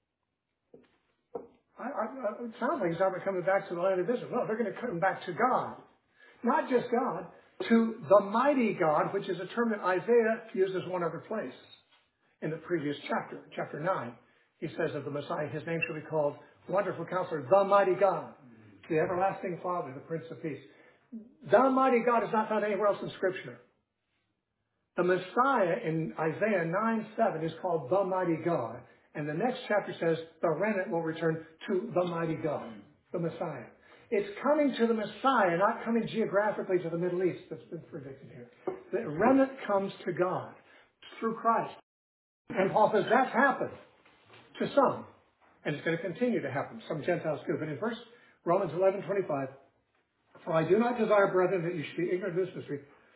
Speaker 1: It sounds like he's not coming back to the land of Israel. No, they're going to come back to God. Not just God, to the mighty God, which is a term that Isaiah uses one other place in the previous chapter, chapter 9. He says of the Messiah, his name shall be called Wonderful Counselor, the Mighty God, the Everlasting Father, the Prince of Peace. The Mighty God is not found anywhere else in Scripture. The Messiah in Isaiah 9:7 is called the Mighty God. And the next chapter says the remnant will return to the Mighty God, the Messiah. It's coming to the Messiah, not coming geographically to the Middle East. That's been predicted here. The remnant comes to God through Christ. And Paul says that's happened to some. And it's going to continue to happen. Some Gentiles too. But in Romans 11:25, for I do not desire, brethren, that you should be ignorant of this mystery.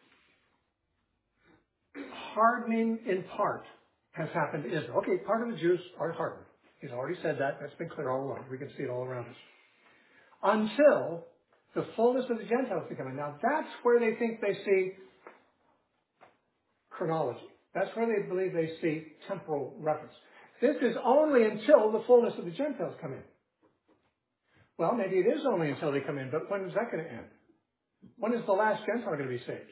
Speaker 1: Hardening in part has happened to Israel. Okay, part of the Jews are hardened. He's already said that. That's been clear all along. We can see it all around us. Until the fullness of the Gentiles become in. Now, that's where they think they see chronology. That's where they believe they see temporal reference. This is only until the fullness of the Gentiles come in. Well, maybe it is only until they come in, but when is that going to end? When is the last Gentile going to be saved?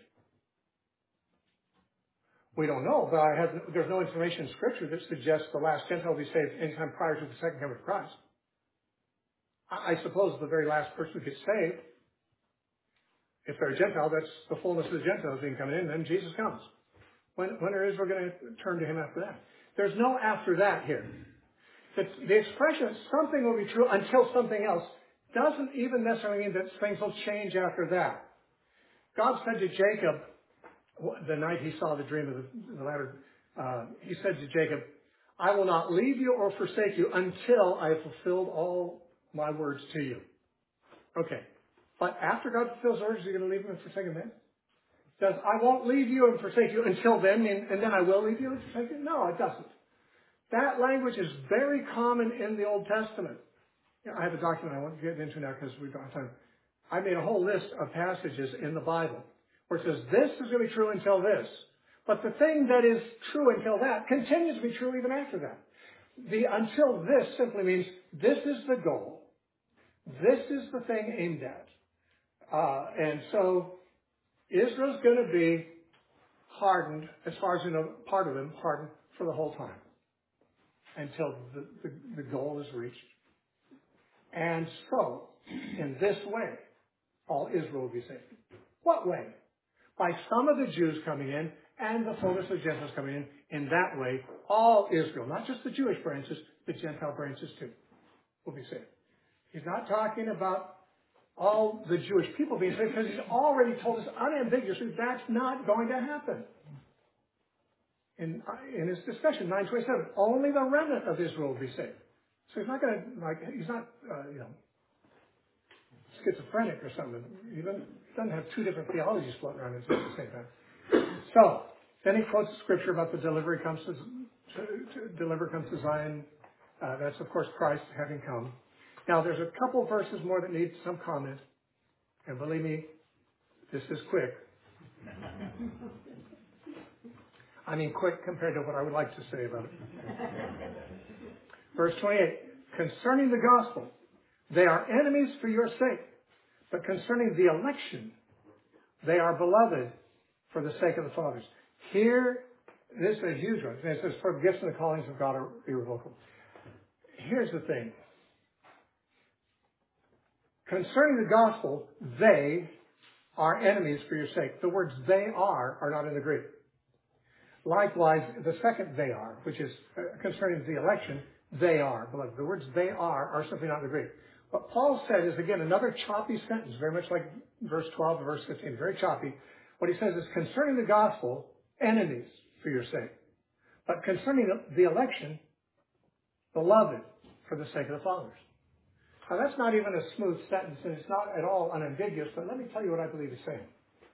Speaker 1: We don't know, but there's no information in Scripture that suggests the last Gentile will be saved anytime prior to the second coming of Christ. I suppose the very last person who gets saved, if they're a Gentile, that's the fullness of the Gentiles being coming in, then Jesus comes. When are Israel going to turn to him after that? There's no after that here. The expression something will be true until something else doesn't even necessarily mean that things will change after that. God said to Jacob, the night he saw the dream of the ladder, he said to Jacob, I will not leave you or forsake you until I have fulfilled all my words to you. Okay. But after God fulfills orders, is he going to leave him and forsake him then? Says, I won't leave you and forsake you until then, and then I will leave you and forsake you? No, it doesn't. That language is very common in the Old Testament. I have a document I won't get into now because we don't have time. I made a whole list of passages in the Bible where it says this is going to be true until this. But the thing that is true until that continues to be true even after that. The until this simply means this is the goal. This is the thing aimed at. And so Israel's going to be hardened, as far as you know, part of them hardened for the whole time until the goal is reached. And so, in this way, all Israel will be saved. What way? By some of the Jews coming in and the fullness of Gentiles coming in. In that way, all Israel, not just the Jewish branches, the Gentile branches too, will be saved. He's not talking about all the Jewish people being saved because he's already told us unambiguously that's not going to happen. In his discussion, 9:27, only the remnant of Israel will be saved. So he's not going to, he's not, schizophrenic or something. He doesn't have two different theologies floating around at the same time. So, then he quotes scripture about the deliverer comes to Zion. That's, of course, Christ having come. Now, there's a couple verses more that need some comment. And believe me, this is quick. I mean quick compared to what I would like to say about it. Verse 28, concerning the gospel, they are enemies for your sake. But concerning the election, they are beloved for the sake of the fathers. Here, this is a huge one. It says, for the gifts and the callings of God are irrevocable. Here's the thing. Concerning the gospel, they are enemies for your sake. The words they are not in the Greek. Likewise, the second they are, which is concerning the election, they are beloved. The words they are simply not in the Greek. What Paul said is, again, another choppy sentence, very much like verse 12 to verse 15, very choppy. What he says is, concerning the gospel, enemies for your sake. But concerning the election, beloved for the sake of the fathers. Now, that's not even a smooth sentence, and it's not at all unambiguous, but let me tell you what I believe he's saying.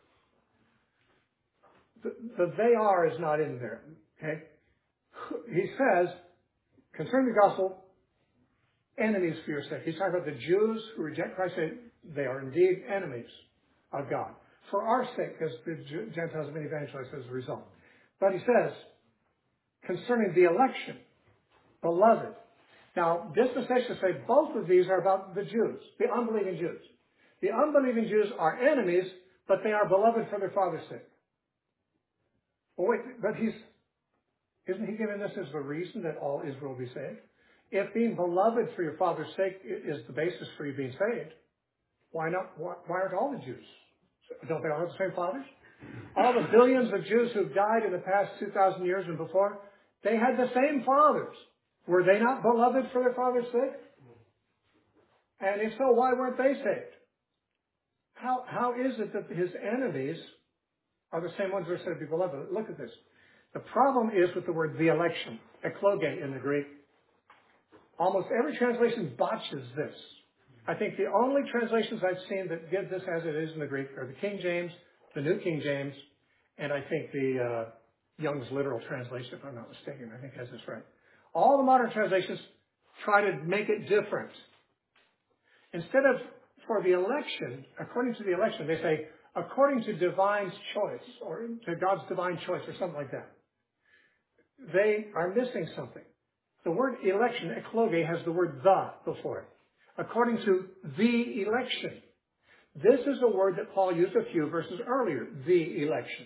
Speaker 1: The they are is not in there, okay? He says, concerning the gospel, enemies for your sake. He's talking about the Jews who reject Christ. They are indeed enemies of God. For our sake, because the Gentiles have been evangelized as a result. But he says, concerning the election, beloved. Now, dispensations say both of these are about the Jews, the unbelieving Jews. The unbelieving Jews are enemies, but they are beloved for their father's sake. Well, wait, but isn't he giving this as the reason that all Israel will be saved? If being beloved for your father's sake is the basis for you being saved, why aren't all the Jews? Don't they all have the same fathers? All the billions of Jews who've died in the past 2,000 years and before, they had the same fathers. Were they not beloved for their father's sake? And if so, why weren't they saved? How is it that his enemies are the same ones who are said to be beloved? Look at this. The problem is with the word the election, ekloge in the Greek. Almost every translation botches this. I think the only translations I've seen that give this as it is in the Greek are the King James, the New King James, and I think the Young's Literal Translation, if I'm not mistaken. I think has this right. All the modern translations try to make it different. Instead of for the election, according to the election, they say according to divine's choice or to God's divine choice or something like that. They are missing something. The word election, ekloge, has the word the before it. According to the election. This is a word that Paul used a few verses earlier, the election.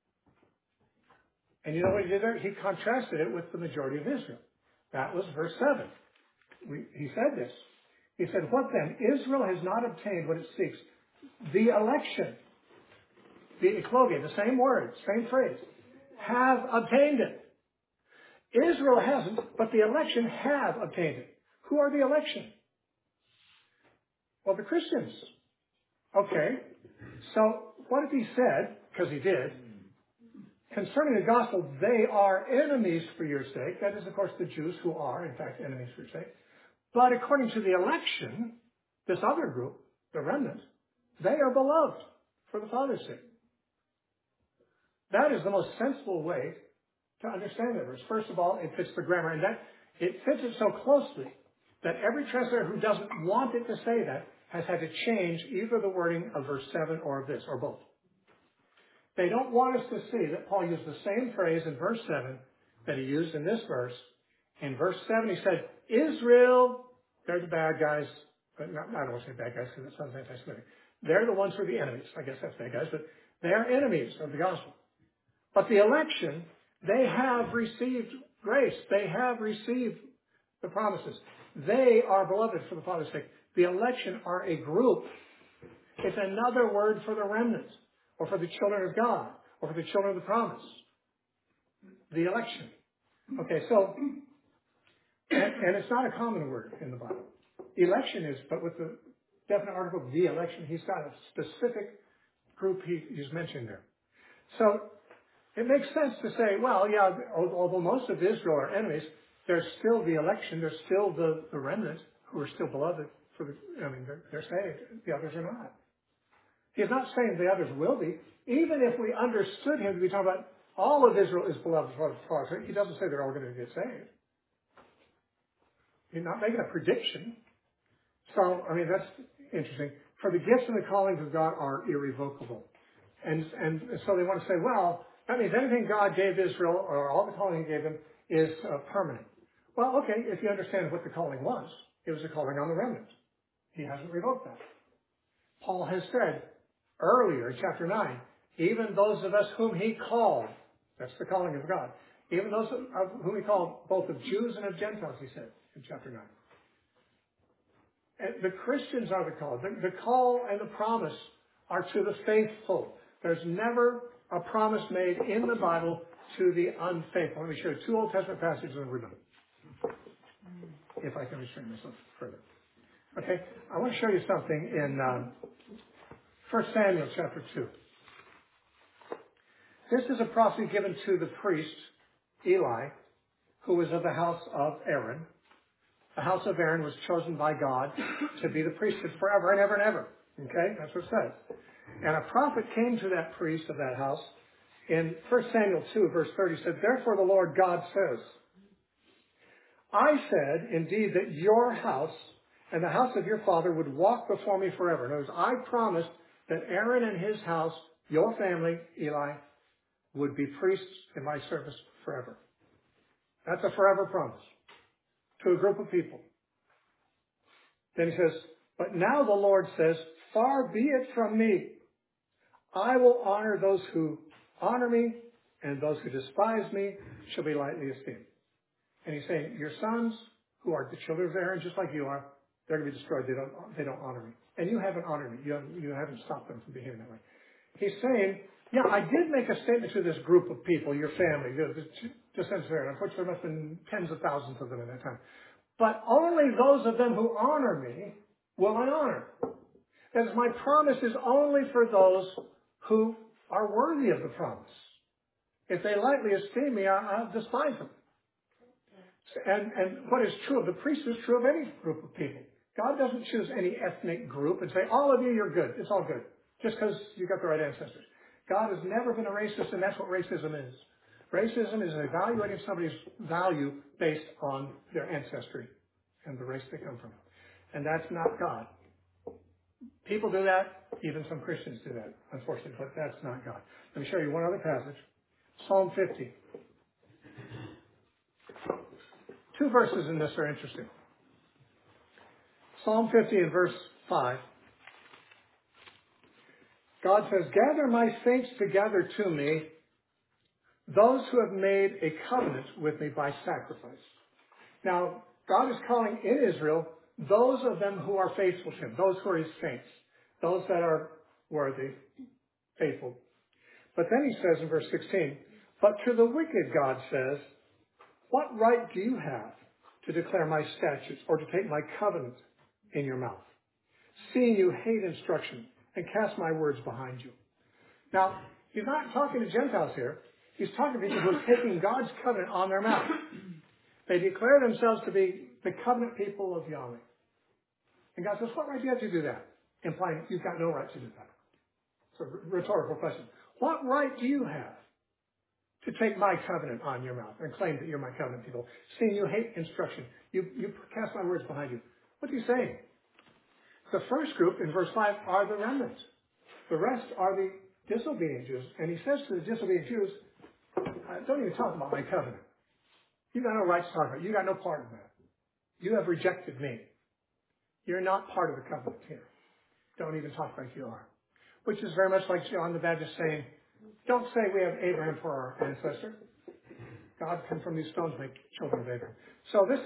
Speaker 1: And you know what he did there? He contrasted it with the majority of Israel. That was verse 7. He said this. He said, what then? Israel has not obtained what it seeks. The election, the ekloge, the same word, same phrase, have obtained it. Israel hasn't, but the election have obtained it. Who are the election? Well, the Christians. Okay. So what if he said, because he did, concerning the gospel, they are enemies for your sake. That is, of course, the Jews who are, in fact, enemies for your sake. But according to the election, this other group, the remnant, they are beloved for the Father's sake. That is the most sensible way to understand that verse. First of all, it fits the grammar, and that it fits it so closely that every translator who doesn't want it to say that has had to change either the wording of verse 7 or of this, or both. They don't want us to see that Paul used the same phrase in verse 7 that he used in this verse. In verse 7, he said, Israel, they're the bad guys, but not, I don't want to say bad guys because it sounds anti-Semitic. They're the ones who are the enemies. I guess that's bad guys, but they are enemies of the gospel. But the election, they have received grace. They have received the promises. They are beloved for the Father's sake. The election are a group. It's another word for the remnant, or for the children of God, or for the children of the promise. The election. Okay, so, and it's not a common word in the Bible. Election is, but with the definite article, the election, he's got a specific group he's mentioned there. So, it makes sense to say, well, yeah, although most of Israel are enemies, there's still the election, there's still the remnant who are still beloved for they're saved. The others are not. He's not saying the others will be. Even if we understood him to be talking about all of Israel is beloved for the Father, he doesn't say they're all going to get saved. He's not making a prediction. So, I mean, that's interesting. For the gifts and the callings of God are irrevocable. And so they want to say, well, that means anything God gave Israel or all the calling he gave them is permanent. Well, okay, if you understand what the calling was, it was a calling on the remnant. He hasn't revoked that. Paul has said earlier in chapter 9, even those of us whom he called, that's the calling of God, even those of whom he called, both of Jews and of Gentiles, he said in chapter 9. And the Christians are the called. The call and the promise are to the faithful. There's never a promise made in the Bible to the unfaithful. Let me show you 2 Old Testament passages and we're done. If I can restrain myself further. Okay, I want to show you something in 1 Samuel chapter 2. This is a prophecy given to the priest, Eli, who was of the house of Aaron. The house of Aaron was chosen by God to be the priesthood forever and ever and ever. Okay, that's what it says. And a prophet came to that priest of that house in 1 Samuel 2, verse 30, said, therefore the Lord God says, I said, indeed, that your house and the house of your father would walk before me forever. In other words, I promised that Aaron and his house, your family, Eli, would be priests in my service forever. That's a forever promise to a group of people. Then he says, but now the Lord says, far be it from me. I will honor those who honor me, and those who despise me shall be lightly esteemed. And he's saying, your sons, who are the children of Aaron, just like you are, they're going to be destroyed. They don't honor me. And you haven't honored me. You haven't stopped them from behaving that way. He's saying, yeah, I did make a statement to this group of people, your family, the descendants of Aaron. Unfortunately, there must have been tens of thousands of them at that time. But only those of them who honor me will I honor. That is, my promise is only for those who are worthy of the promise. If they lightly esteem me, I'll despise them. And what is true of the priest is true of any group of people. God doesn't choose any ethnic group and say, all of you, you're good. It's all good. Just because you got the right ancestors. God has never been a racist, and that's what racism is. Racism is evaluating somebody's value based on their ancestry and the race they come from. And that's not God. People do that. Even some Christians do that, unfortunately, but that's not God. Let me show you one other passage. Psalm 50. 2 verses in this are interesting. Psalm 50 and verse 5. God says, gather my saints together to me, those who have made a covenant with me by sacrifice. Now, God is calling in Israel those of them who are faithful to him, those who are his saints, those that are worthy, faithful. But then he says in verse 16, but to the wicked, God says, what right do you have to declare my statutes or to take my covenant in your mouth, seeing you hate instruction and cast my words behind you? Now, he's not talking to Gentiles here. He's talking to people who are taking God's covenant on their mouth. They declare themselves to be the covenant people of Yahweh. And God says, what right do you have to do that? Implying you've got no right to do that. It's a rhetorical question. What right do you have to take my covenant on your mouth and claim that you're my covenant people, seeing you hate instruction? You cast my words behind you. What's he saying? The first group in verse 5 are the remnants. The rest are the disobedient Jews. And he says to the disobedient Jews, don't even talk about my covenant. You got no right to talk about it. You got no part in that. You have rejected me. You're not part of the covenant here. Don't even talk like you are. Which is very much like John the Baptist saying, don't say we have Abraham for our ancestor. God can from these stones make children of Abraham. So this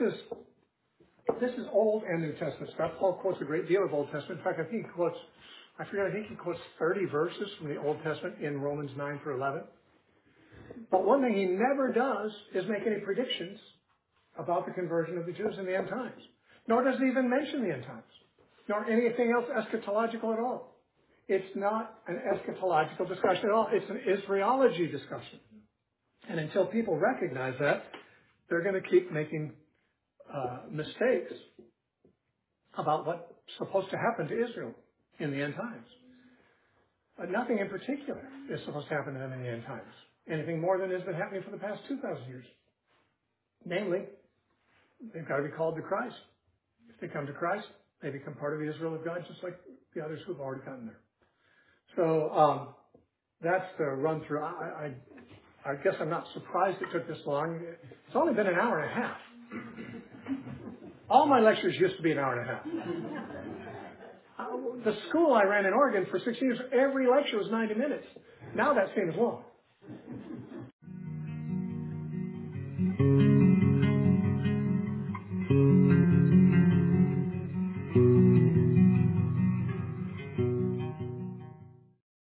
Speaker 1: is Old and New Testament stuff. Paul quotes a great deal of Old Testament. In fact, I think he quotes 30 verses from the Old Testament in Romans 9 through 11. But one thing he never does is make any predictions about the conversion of the Jews in the end times. Nor does he even mention the end times. Nor anything else eschatological at all. It's not an eschatological discussion at all. It's an Israelology discussion. And until people recognize that, they're going to keep making mistakes about what's supposed to happen to Israel in the end times. But nothing in particular is supposed to happen to them in the end times. Anything more than has been happening for the past 2,000 years. Namely, they've got to be called to Christ. If they come to Christ, They become part of the Israel of God, just like the others who've already gotten there. So that's the run through. I guess I'm not surprised it took this long. It's only been an hour and a half. All my lectures used to be an hour and a half. The school I ran in Oregon for 6 years, every lecture was 90 minutes. Now that seems long.